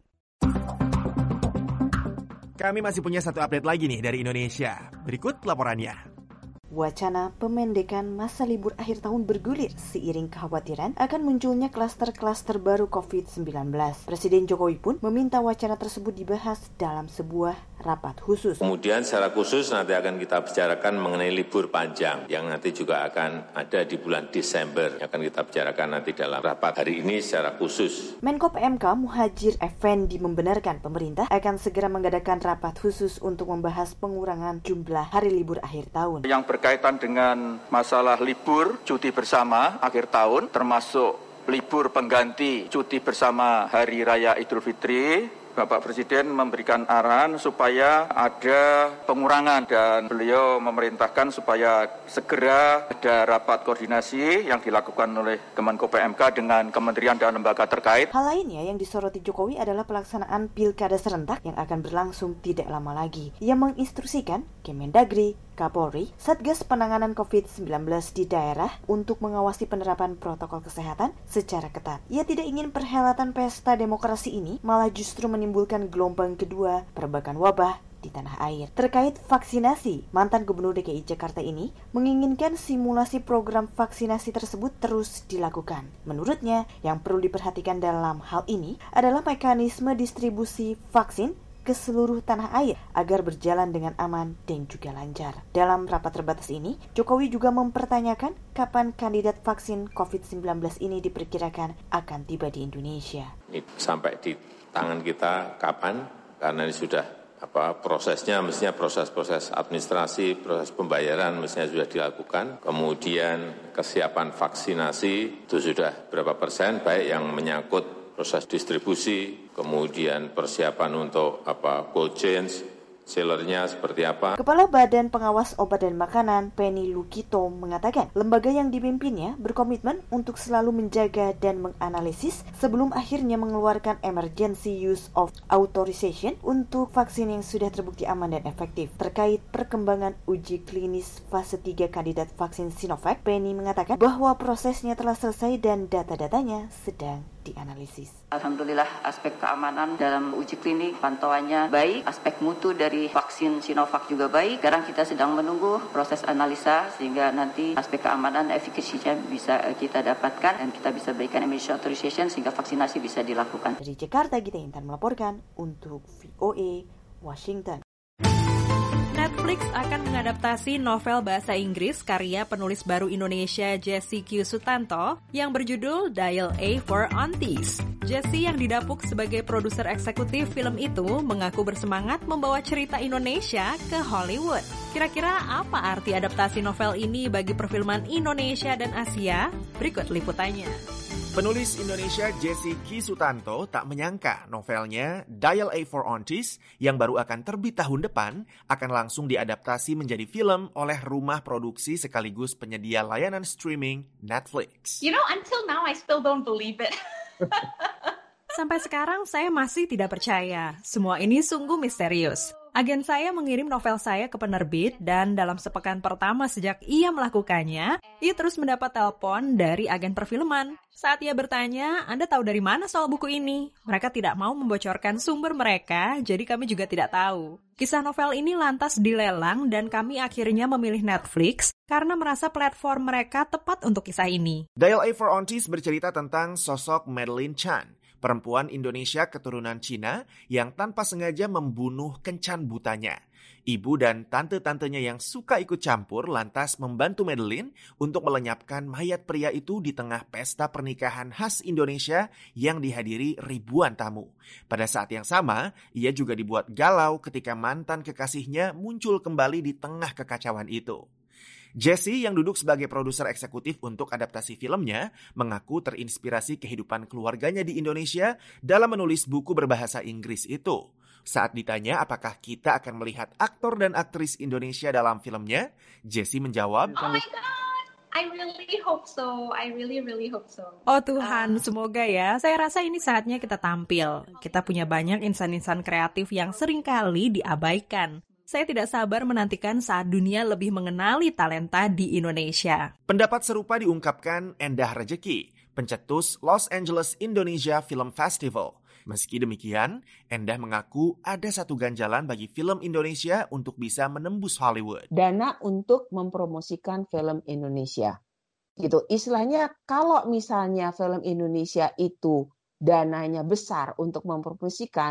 Kami masih punya satu update lagi nih dari Indonesia. Berikut laporannya. Wacana pemendekan masa libur akhir tahun bergulir seiring kekhawatiran akan munculnya klaster-klaster baru COVID-19. Presiden Jokowi pun meminta wacana tersebut dibahas dalam sebuah rapat khusus. Kemudian secara khusus nanti akan kita bicarakan mengenai libur panjang yang nanti juga akan ada di bulan Desember. Yang akan kita bicarakan nanti dalam rapat hari ini secara khusus. Menko PMK Muhadjir Effendi membenarkan pemerintah akan segera mengadakan rapat khusus untuk membahas pengurangan jumlah hari libur akhir tahun. Yang berkaitan dengan masalah libur, cuti bersama akhir tahun, termasuk libur pengganti cuti bersama Hari Raya Idul Fitri, Bapak Presiden memberikan arahan supaya ada pengurangan dan beliau memerintahkan supaya segera ada rapat koordinasi yang dilakukan oleh Kemenko PMK dengan kementerian dan lembaga terkait. Hal lainnya yang disoroti Jokowi adalah pelaksanaan pilkada serentak yang akan berlangsung tidak lama lagi. Ia menginstruksikan Kemendagri, Kapolri, Satgas Penanganan COVID-19 di daerah untuk mengawasi penerapan protokol kesehatan secara ketat. Ia tidak ingin perhelatan pesta demokrasi ini malah justru menimbulkan gelombang kedua perbakan wabah di tanah air. Terkait vaksinasi, mantan Gubernur DKI Jakarta ini menginginkan simulasi program vaksinasi tersebut terus dilakukan. Menurutnya, yang perlu diperhatikan dalam hal ini adalah mekanisme distribusi vaksin ke seluruh tanah air agar berjalan dengan aman dan juga lancar. Dalam rapat terbatas ini, Jokowi juga mempertanyakan kapan kandidat vaksin COVID-19 ini diperkirakan akan tiba di Indonesia. Sampai di tangan kita kapan? Karena ini sudah prosesnya, mestinya proses administrasi, proses pembayaran mestinya sudah dilakukan. Kemudian kesiapan vaksinasi itu sudah berapa persen, baik yang menyangkut proses distribusi, kemudian persiapan untuk cold chain, sellernya seperti apa. Kepala Badan Pengawas Obat dan Makanan, Penny Lukito, mengatakan lembaga yang dipimpinnya berkomitmen untuk selalu menjaga dan menganalisis sebelum akhirnya mengeluarkan emergency use of authorization untuk vaksin yang sudah terbukti aman dan efektif. Terkait perkembangan uji klinis fase 3 kandidat vaksin Sinovac, Penny mengatakan bahwa prosesnya telah selesai dan data-datanya sedang dianalisis. Alhamdulillah aspek keamanan dalam uji klinik pantauannya baik, aspek mutu dari vaksin Sinovac juga baik. Sekarang kita sedang menunggu proses analisa sehingga nanti aspek keamanan efikasinya bisa kita dapatkan dan kita bisa berikan emergency authorization sehingga vaksinasi bisa dilakukan. Dari Jakarta, Gita Intan melaporkan untuk VOA Washington. Netflix akan mengadaptasi novel bahasa Inggris karya penulis baru Indonesia Jesse Q. Sutanto yang berjudul Dial A for Aunties. Jesse yang didapuk sebagai produser eksekutif film itu mengaku bersemangat membawa cerita Indonesia ke Hollywood. Kira-kira apa arti adaptasi novel ini bagi perfilman Indonesia dan Asia? Berikut liputannya. Penulis Indonesia Jesse Q. Sutanto tak menyangka novelnya Dial A for Aunties yang baru akan terbit tahun depan akan langsung diadaptasi menjadi film oleh rumah produksi sekaligus penyedia layanan streaming Netflix. You know, until now I still don't believe it. Sampai sekarang saya masih tidak percaya. Semua ini sungguh misterius. Agen saya mengirim novel saya ke penerbit dan dalam sepekan pertama sejak ia melakukannya, ia terus mendapat telepon dari agen perfilman. Saat ia bertanya, Anda tahu dari mana soal buku ini? Mereka tidak mau membocorkan sumber mereka, jadi kami juga tidak tahu. Kisah novel ini lantas dilelang dan kami akhirnya memilih Netflix karena merasa platform mereka tepat untuk kisah ini. Dial A for Aunties bercerita tentang sosok Madeline Chan, perempuan Indonesia keturunan Cina yang tanpa sengaja membunuh kencan butanya. Ibu dan tante-tantenya yang suka ikut campur lantas membantu Madeline untuk melenyapkan mayat pria itu di tengah pesta pernikahan khas Indonesia yang dihadiri ribuan tamu. Pada saat yang sama, ia juga dibuat galau ketika mantan kekasihnya muncul kembali di tengah kekacauan itu. Jesse yang duduk sebagai produser eksekutif untuk adaptasi filmnya mengaku terinspirasi kehidupan keluarganya di Indonesia dalam menulis buku berbahasa Inggris itu. Saat ditanya apakah kita akan melihat aktor dan aktris Indonesia dalam filmnya, Jesse menjawab, "Oh my God, I really hope so. I really hope so." Oh Tuhan, semoga ya. Saya rasa ini saatnya kita tampil. Kita punya banyak insan-insan kreatif yang seringkali diabaikan. Saya tidak sabar menantikan saat dunia lebih mengenali talenta di Indonesia. Pendapat serupa diungkapkan Endah Rejeki, pencetus Los Angeles Indonesia Film Festival. Meski demikian, Endah mengaku ada satu ganjalan bagi film Indonesia untuk bisa menembus Hollywood. Dana untuk mempromosikan film Indonesia. Gitu. Istilahnya kalau misalnya film Indonesia itu dananya besar untuk mempromosikan,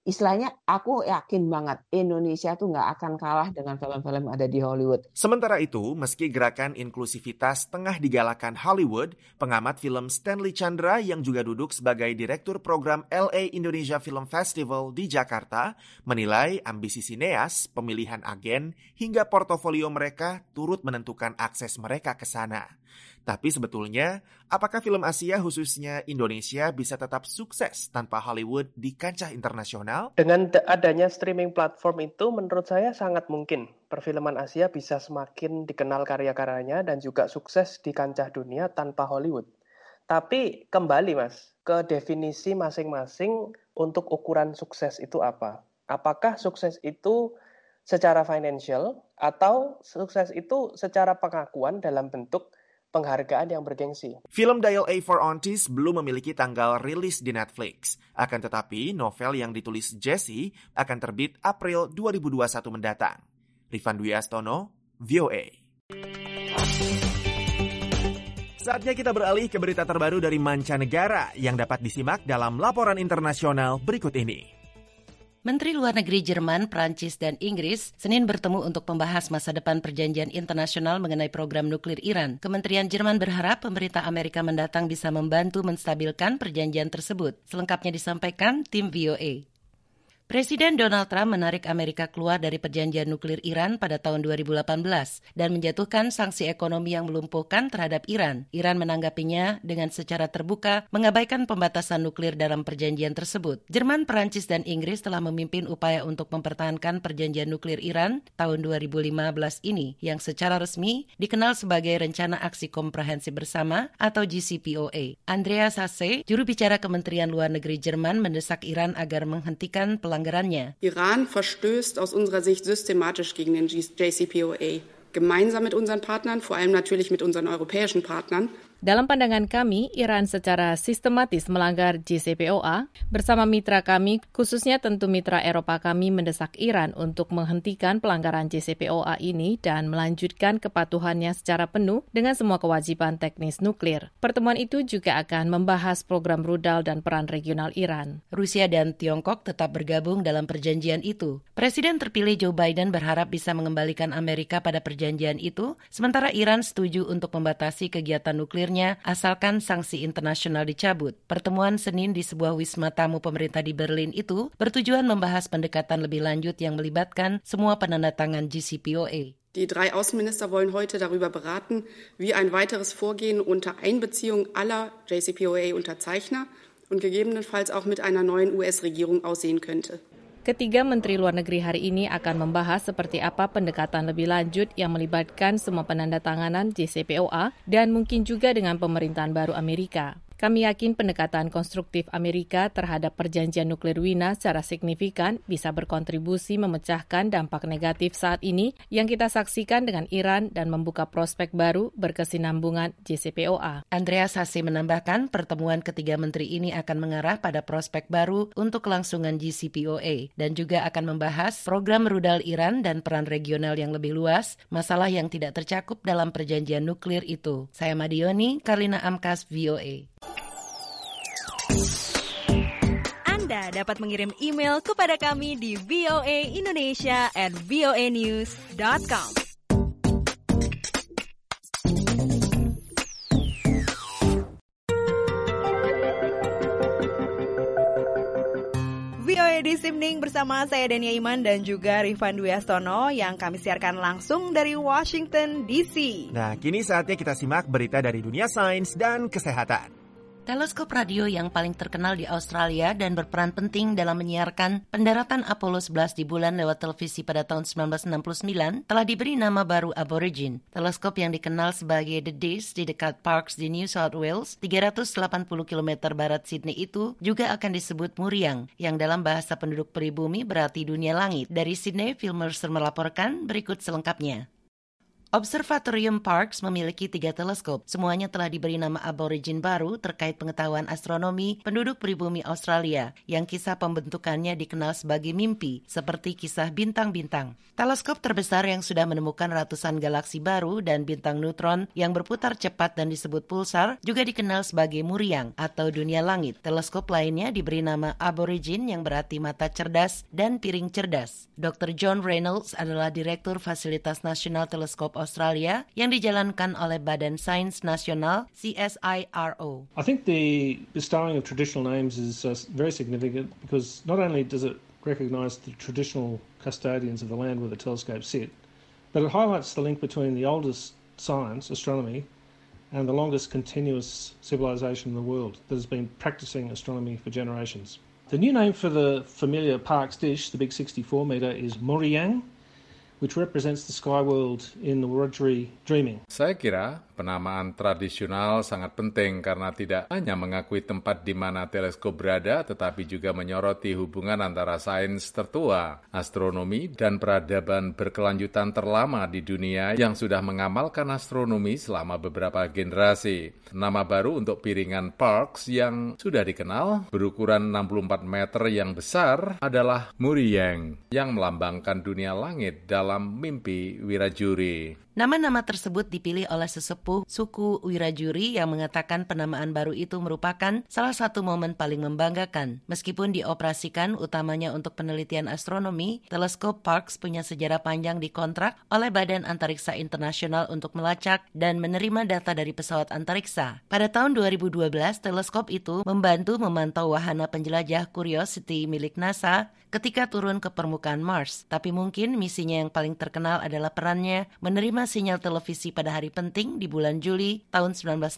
istilahnya aku yakin banget Indonesia tuh nggak akan kalah dengan film-film yang ada di Hollywood. Sementara itu, meski gerakan inklusivitas tengah digalakan Hollywood, pengamat film Stanley Chandra yang juga duduk sebagai direktur program LA Indonesia Film Festival di Jakarta menilai ambisi sineas, pemilihan agen, hingga portofolio mereka turut menentukan akses mereka ke sana. Tapi sebetulnya, apakah film Asia khususnya Indonesia bisa tetap sukses tanpa Hollywood di kancah internasional? Dengan adanya streaming platform itu menurut saya sangat mungkin perfilman Asia bisa semakin dikenal karya-karyanya dan juga sukses di kancah dunia tanpa Hollywood. Tapi kembali Mas, ke definisi masing-masing untuk ukuran sukses itu apa? Apakah sukses itu secara financial atau sukses itu secara pengakuan dalam bentuk penghargaan yang bergengsi. Film Dial A for Aunties belum memiliki tanggal rilis di Netflix. Akan tetapi, novel yang ditulis Jesse akan terbit April 2021 mendatang. Rifan Dwi Astono, VOA. Saatnya kita beralih ke berita terbaru dari mancanegara yang dapat disimak dalam laporan internasional berikut ini. Menteri Luar Negeri Jerman, Prancis, dan Inggris Senin bertemu untuk membahas masa depan perjanjian internasional mengenai program nuklir Iran. Kementerian Jerman berharap pemerintah Amerika mendatang bisa membantu menstabilkan perjanjian tersebut. Selengkapnya disampaikan tim VOA. Presiden Donald Trump menarik Amerika keluar dari perjanjian nuklir Iran pada tahun 2018 dan menjatuhkan sanksi ekonomi yang melumpuhkan terhadap Iran. Iran menanggapinya dengan secara terbuka mengabaikan pembatasan nuklir dalam perjanjian tersebut. Jerman, Perancis, dan Inggris telah memimpin upaya untuk mempertahankan perjanjian nuklir Iran tahun 2015 ini yang secara resmi dikenal sebagai Rencana Aksi Komprehensif Bersama atau JCPOA. Andreas Hasse, juru bicara Kementerian Luar Negeri Jerman, mendesak Iran agar menghentikan pelanggarannya. Iran verstößt aus unserer Sicht systematisch gegen den JCPOA. Gemeinsam mit unseren Partnern, vor allem natürlich mit unseren europäischen Partnern. Dalam pandangan kami, Iran secara sistematis melanggar JCPOA. Bersama mitra kami, khususnya tentu mitra Eropa kami, mendesak Iran untuk menghentikan pelanggaran JCPOA ini dan melanjutkan kepatuhannya secara penuh dengan semua kewajiban teknis nuklir. Pertemuan itu juga akan membahas program rudal dan peran regional Iran. Rusia dan Tiongkok tetap bergabung dalam perjanjian itu. Presiden terpilih Joe Biden berharap bisa mengembalikan Amerika pada perjanjian itu, sementara Iran setuju untuk membatasi kegiatan nuklirnya asalkan sanksi internasional dicabut. Pertemuan Senin di sebuah wisma tamu pemerintah di Berlin itu bertujuan membahas pendekatan lebih lanjut yang melibatkan semua penandatangan JCPOA. Die 3 Außenminister wollen heute darüber beraten, wie ein weiteres Vorgehen unter Einbeziehung aller JCPOA-Unterzeichner und gegebenenfalls auch mit einer neuen US-Regierung aussehen könnte. Ketiga Menteri Luar Negeri hari ini akan membahas seperti apa pendekatan lebih lanjut yang melibatkan semua penandatanganan JCPOA dan mungkin juga dengan pemerintahan baru Amerika. Kami yakin pendekatan konstruktif Amerika terhadap perjanjian nuklir Wina secara signifikan bisa berkontribusi memecahkan dampak negatif saat ini yang kita saksikan dengan Iran dan membuka prospek baru berkesinambungan JCPOA. Andreas Hasse menambahkan pertemuan ketiga menteri ini akan mengarah pada prospek baru untuk kelangsungan JCPOA dan juga akan membahas program rudal Iran dan peran regional yang lebih luas, masalah yang tidak tercakup dalam perjanjian nuklir itu. Saya Madioni, Karlina Amkas, VOA. Anda dapat mengirim email kepada kami di voaindonesia@voanews.com. VOA This Evening bersama saya Dania Iman dan juga Rifan Dwi Astono yang kami siarkan langsung dari Washington DC. Nah, kini saatnya kita simak berita dari dunia sains dan kesehatan. Teleskop radio yang paling terkenal di Australia dan berperan penting dalam menyiarkan pendaratan Apollo 11 di bulan lewat televisi pada tahun 1969 telah diberi nama baru Aborigine. Teleskop yang dikenal sebagai The Dish di dekat Parkes di New South Wales, 380 km barat Sydney itu juga akan disebut Muriang, yang dalam bahasa penduduk pribumi berarti dunia langit. Dari Sydney, Phil Mercer melaporkan, berikut selengkapnya. Observatorium Parkes memiliki 3 teleskop. Semuanya telah diberi nama aborigin baru terkait pengetahuan astronomi penduduk pribumi Australia, yang kisah pembentukannya dikenal sebagai mimpi, seperti kisah bintang-bintang. Teleskop terbesar yang sudah menemukan ratusan galaksi baru dan bintang neutron yang berputar cepat dan disebut pulsar juga dikenal sebagai Muriang atau dunia langit. Teleskop lainnya diberi nama aborigin yang berarti mata cerdas dan piring cerdas. Dr. John Reynolds adalah Direktur Fasilitas Nasional Teleskop Australia yang dijalankan oleh Badan Sains Nasional CSIRO. I think the bestowing of traditional names is very significant because not only does it recognise the traditional custodians of the land where the telescopes sit, but it highlights the link between the oldest science, astronomy, and the longest continuous civilization in the world that has been practicing astronomy for generations. The new name for the familiar Parkes dish, the big 64-metre, is Muriang, which represents the sky world in the Wiradjuri dreaming. Saya kira penamaan tradisional sangat penting karena tidak hanya mengakui tempat di mana teleskop berada, tetapi juga menyoroti hubungan antara sains tertua, astronomi, dan peradaban berkelanjutan terlama di dunia yang sudah mengamalkan astronomi selama beberapa generasi. Nama baru untuk piringan Parkes yang sudah dikenal berukuran 64 meter yang besar adalah Muriang, yang melambangkan dunia langit dalam mimpi Wiradjuri. Nama-nama tersebut dipilih oleh sesepuh suku Wiradjuri yang mengatakan penamaan baru itu merupakan salah satu momen paling membanggakan. Meskipun dioperasikan utamanya untuk penelitian astronomi, teleskop Parkes punya sejarah panjang dikontrak oleh Badan Antariksa Internasional untuk melacak dan menerima data dari pesawat antariksa. Pada tahun 2012, teleskop itu membantu memantau wahana penjelajah Curiosity milik NASA ketika turun ke permukaan Mars. Tapi mungkin misinya yang paling terkenal adalah perannya menerima sinyal televisi pada hari penting di bulan Juli tahun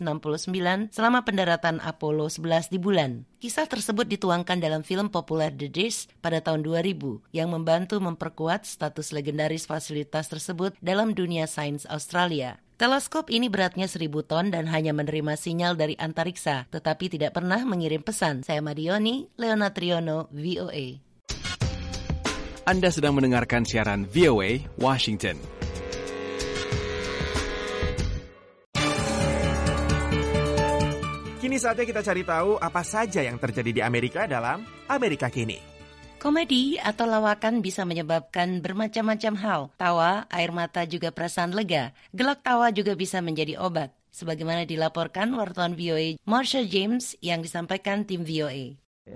1969 selama pendaratan Apollo 11 di bulan. Kisah tersebut dituangkan dalam film populer The Dish pada tahun 2000 yang membantu memperkuat status legendaris fasilitas tersebut dalam dunia sains Australia. Teleskop ini beratnya 1.000 ton dan hanya menerima sinyal dari antariksa, tetapi tidak pernah mengirim pesan. Saya Madioni, Leona Triono, VOA. Anda sedang mendengarkan siaran VOA Washington. Kini saatnya kita cari tahu apa saja yang terjadi di Amerika dalam Amerika Kini. Komedi atau lawakan bisa menyebabkan bermacam-macam hal. Tawa, air mata juga perasaan lega. Gelak tawa juga bisa menjadi obat. Sebagaimana dilaporkan wartawan VOA Marsha James yang disampaikan tim VOA.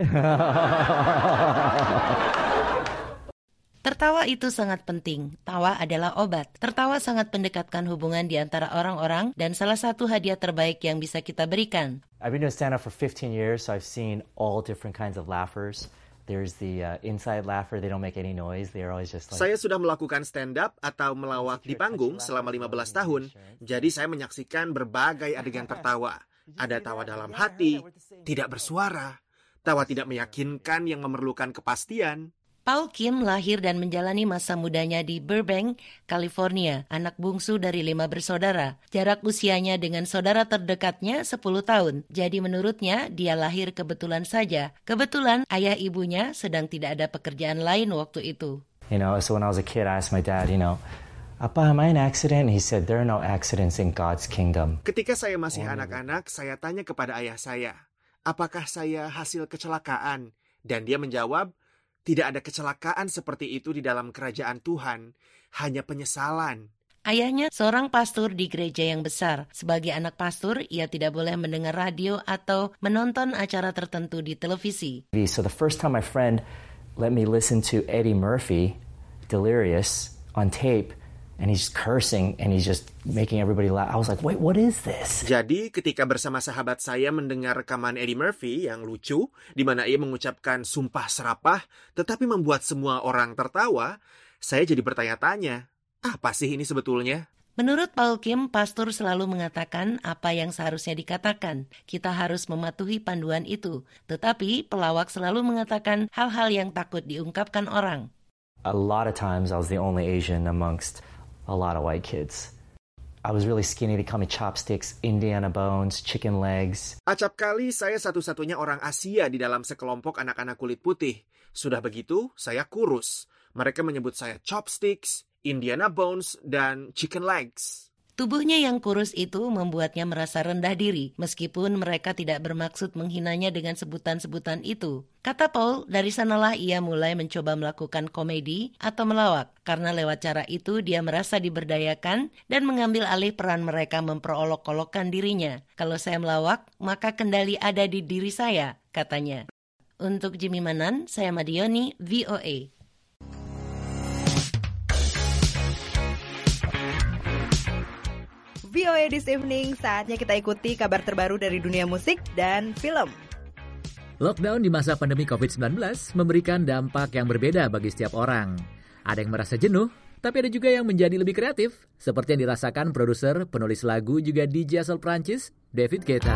Tertawa itu sangat penting. Tawa adalah obat. Tertawa sangat mendekatkan hubungan di antara orang-orang dan salah satu hadiah terbaik yang bisa kita berikan. I've been doing stand-up for 15 years, so I've seen all different kinds of laughers. There's the inside laugher, they don't make any noise. They're always just like... Saya sudah melakukan stand-up atau melawak di panggung selama 15 tahun. Jadi saya menyaksikan berbagai adegan tertawa. Ada tawa dalam hati, tidak bersuara, tawa tidak meyakinkan yang memerlukan kepastian. Paul Kim lahir dan menjalani masa mudanya di Burbank, California, anak bungsu dari 5 bersaudara. Jarak usianya dengan saudara terdekatnya 10 tahun. Jadi menurutnya, dia lahir kebetulan saja. Kebetulan ayah ibunya sedang tidak ada pekerjaan lain waktu itu. So when I was a kid, I asked my dad, Apa, am I an accident? He said, there are no accidents in God's kingdom. Ketika saya masih anak-anak, saya tanya kepada ayah saya, apakah saya hasil kecelakaan? Dan dia menjawab, tidak ada kecelakaan seperti itu di dalam kerajaan Tuhan, hanya penyesalan. Ayahnya seorang pastor di gereja yang besar. Sebagai anak pastor, ia tidak boleh mendengar radio atau menonton acara tertentu di televisi. So the first time my friend let me listen to Eddie Murphy, Delirious, on tape, and he's cursing and he's just making everybody laugh. I was like, wait, what is this? Jadi ketika bersama sahabat saya mendengar rekaman Eddie Murphy yang lucu, di mana ia mengucapkan sumpah serapah, tetapi membuat semua orang tertawa, saya jadi bertanya-tanya, apa sih ini sebetulnya? Menurut Paul Kim, pastor selalu mengatakan apa yang seharusnya dikatakan. Kita harus mematuhi panduan itu. Tetapi pelawak selalu mengatakan hal-hal yang takut diungkapkan orang. A lot of times I was the only Asian amongst a lot of white kids. I was really skinny. They call me chopsticks, Indiana bones, chicken legs. Acap kali saya satu-satunya orang Asia di dalam sekelompok anak-anak kulit putih. Sudah begitu, saya kurus. Mereka menyebut saya chopsticks, Indiana Bones, dan Chicken Legs. Tubuhnya yang kurus itu membuatnya merasa rendah diri, meskipun mereka tidak bermaksud menghinanya dengan sebutan-sebutan itu. Kata Paul, dari sanalah ia mulai mencoba melakukan komedi atau melawak, karena lewat cara itu dia merasa diberdayakan dan mengambil alih peran mereka memperolok-olokkan dirinya. Kalau saya melawak, maka kendali ada di diri saya, katanya. Untuk Jimmy Manan, saya Madioni, VOA. VOA This Evening, saatnya kita ikuti kabar terbaru dari dunia musik dan film. Lockdown di masa pandemi COVID-19 memberikan dampak yang berbeda bagi setiap orang. Ada yang merasa jenuh, tapi ada juga yang menjadi lebih kreatif, seperti yang dirasakan produser, penulis lagu juga DJ asal Prancis, David Guetta.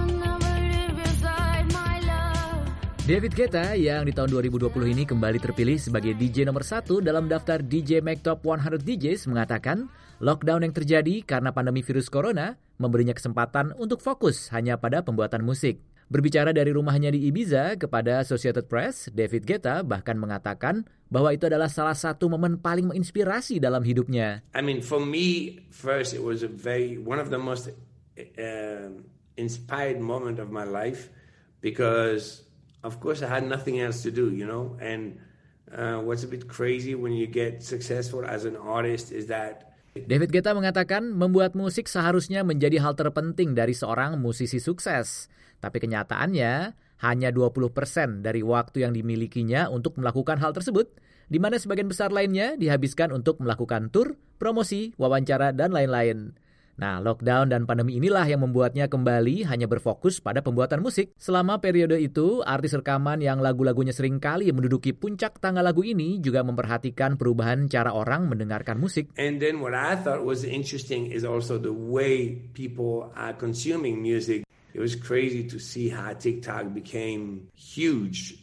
David Guetta yang di tahun 2020 ini kembali terpilih sebagai DJ nomor 1 dalam daftar DJ Mag Top 100 DJs mengatakan lockdown yang terjadi karena pandemi virus corona memberinya kesempatan untuk fokus hanya pada pembuatan musik. Berbicara dari rumahnya di Ibiza kepada Associated Press, David Guetta bahkan mengatakan bahwa itu adalah salah satu momen paling menginspirasi dalam hidupnya. I mean, for me, first it was one of the most inspired moment of my life because of course, I had nothing else to do, you know, and what's a bit crazy when you get successful as an artist is that David Guetta mengatakan membuat musik seharusnya menjadi hal terpenting dari seorang musisi sukses. Tapi kenyataannya hanya 20% dari waktu yang dimilikinya untuk melakukan hal tersebut, di mana sebagian besar lainnya dihabiskan untuk melakukan tur, promosi, wawancara, dan lain-lain. Nah, lockdown dan pandemi inilah yang membuatnya kembali hanya berfokus pada pembuatan musik. Selama periode itu, artis rekaman yang lagu-lagunya sering kali menduduki puncak tangga lagu ini juga memperhatikan perubahan cara orang mendengarkan musik. And then what I thought was interesting is also the way people are consuming music. It was crazy to see how TikTok became huge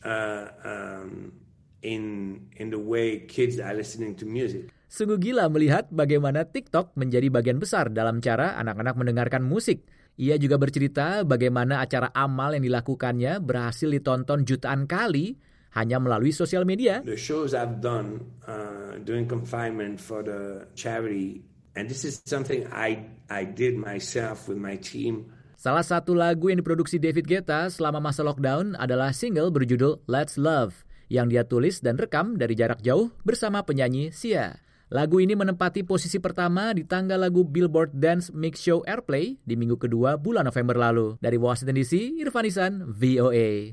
in the way kids are listening to music. Sungguh gila melihat bagaimana TikTok menjadi bagian besar dalam cara anak-anak mendengarkan musik. Ia juga bercerita bagaimana acara amal yang dilakukannya berhasil ditonton jutaan kali hanya melalui sosial media. The shows I've done during confinement for the charity, and this is something I did myself with my team. Salah satu lagu yang diproduksi David Guetta selama masa lockdown adalah single berjudul Let's Love yang dia tulis dan rekam dari jarak jauh bersama penyanyi Sia. Lagu ini menempati posisi pertama di tangga lagu Billboard Dance Mix Show Airplay di minggu kedua bulan November lalu. Dari Washington DC, Irfan Isan, VOA.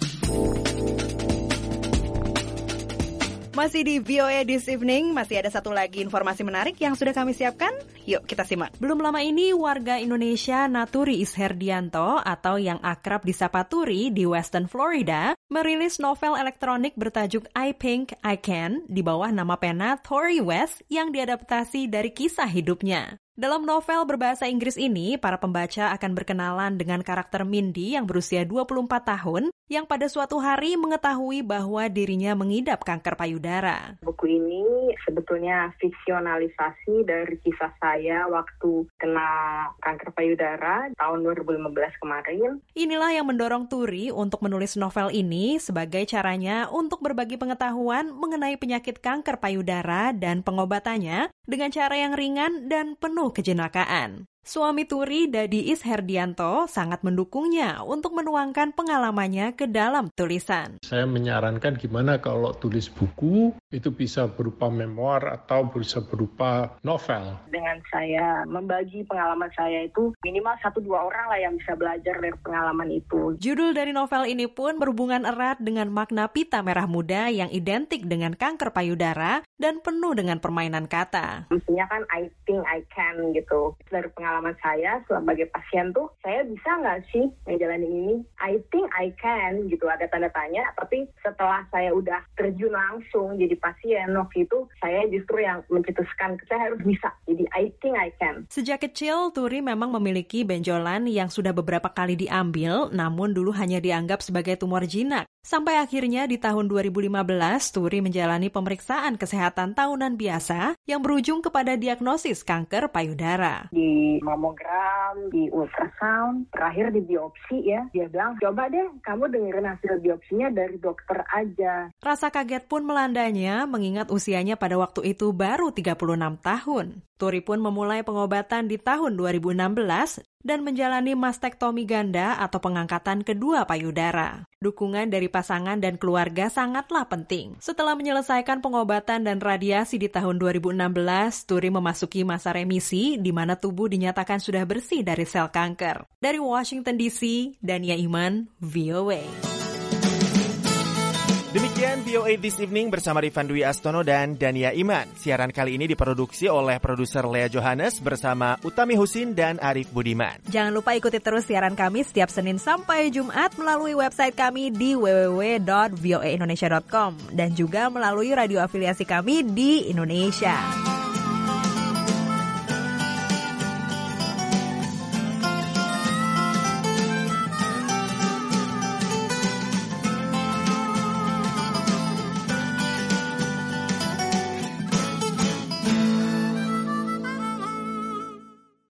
Masih di VOA This Evening, masih ada satu lagi informasi menarik yang sudah kami siapkan. Yuk kita simak. Belum lama ini warga Indonesia Naturi Isherdianto atau yang akrab disapa Turi di Western Florida merilis novel elektronik bertajuk I Think I Can di bawah nama pena Tori West yang diadaptasi dari kisah hidupnya. Dalam novel berbahasa Inggris ini, para pembaca akan berkenalan dengan karakter Mindy yang berusia 24 tahun yang pada suatu hari mengetahui bahwa dirinya mengidap kanker payudara. Buku ini sebetulnya fiksionalisasi dari kisah saya waktu kena kanker payudara tahun 2015 kemarin. Inilah yang mendorong Turi untuk menulis novel ini sebagai caranya untuk berbagi pengetahuan mengenai penyakit kanker payudara dan pengobatannya dengan cara yang ringan dan penuh kejenakaan. Suami Turi, Dadi Isherdianto, sangat mendukungnya untuk menuangkan pengalamannya ke dalam tulisan. Saya menyarankan gimana kalau tulis buku, itu bisa berupa memoir atau bisa berupa novel. Dengan saya membagi pengalaman saya itu, minimal 1-2 orang lah yang bisa belajar dari pengalaman itu. Judul dari novel ini pun berhubungan erat dengan makna pita merah muda yang identik dengan kanker payudara dan penuh dengan permainan kata. Maksudnya kan I think I can gitu. Dari pengalaman saya sebagai pasien tuh, saya bisa nggak sih ngejalanin ini? I think I can gitu, ada tanda tanya. Tapi setelah saya udah terjun langsung jadi pasien, waktu itu saya justru yang mencetuskan saya harus bisa. Jadi I think I can. Sejak kecil, Turi memang memiliki benjolan yang sudah beberapa kali diambil, namun dulu hanya dianggap sebagai tumor jinak. Sampai akhirnya di tahun 2015, Turi menjalani pemeriksaan kesehatan tahunan biasa yang berujung kepada diagnosis kanker payudara. Di mamogram, di ultrasound, terakhir di biopsi ya. Dia bilang, coba deh kamu dengerin hasil biopsinya dari dokter aja. Rasa kaget pun melandanya mengingat usianya pada waktu itu baru 36 tahun. Turi pun memulai pengobatan di tahun 2016 dan menjalani mastektomi ganda atau pengangkatan kedua payudara. Dukungan dari pasangan dan keluarga sangatlah penting. Setelah menyelesaikan pengobatan dan radiasi di tahun 2016, Turi memasuki masa remisi di mana tubuh dinyatakan sudah bersih dari sel kanker. Dari Washington DC, Dania Iman, VOA. Demikian VOA This Evening bersama Rifan Dwi Astono dan Dania Iman. Siaran kali ini diproduksi oleh produser Lea Johannes bersama Utami Husin dan Arif Budiman. Jangan lupa ikuti terus siaran kami setiap Senin sampai Jumat melalui website kami di www.voaindonesia.com dan juga melalui radio afiliasi kami di Indonesia.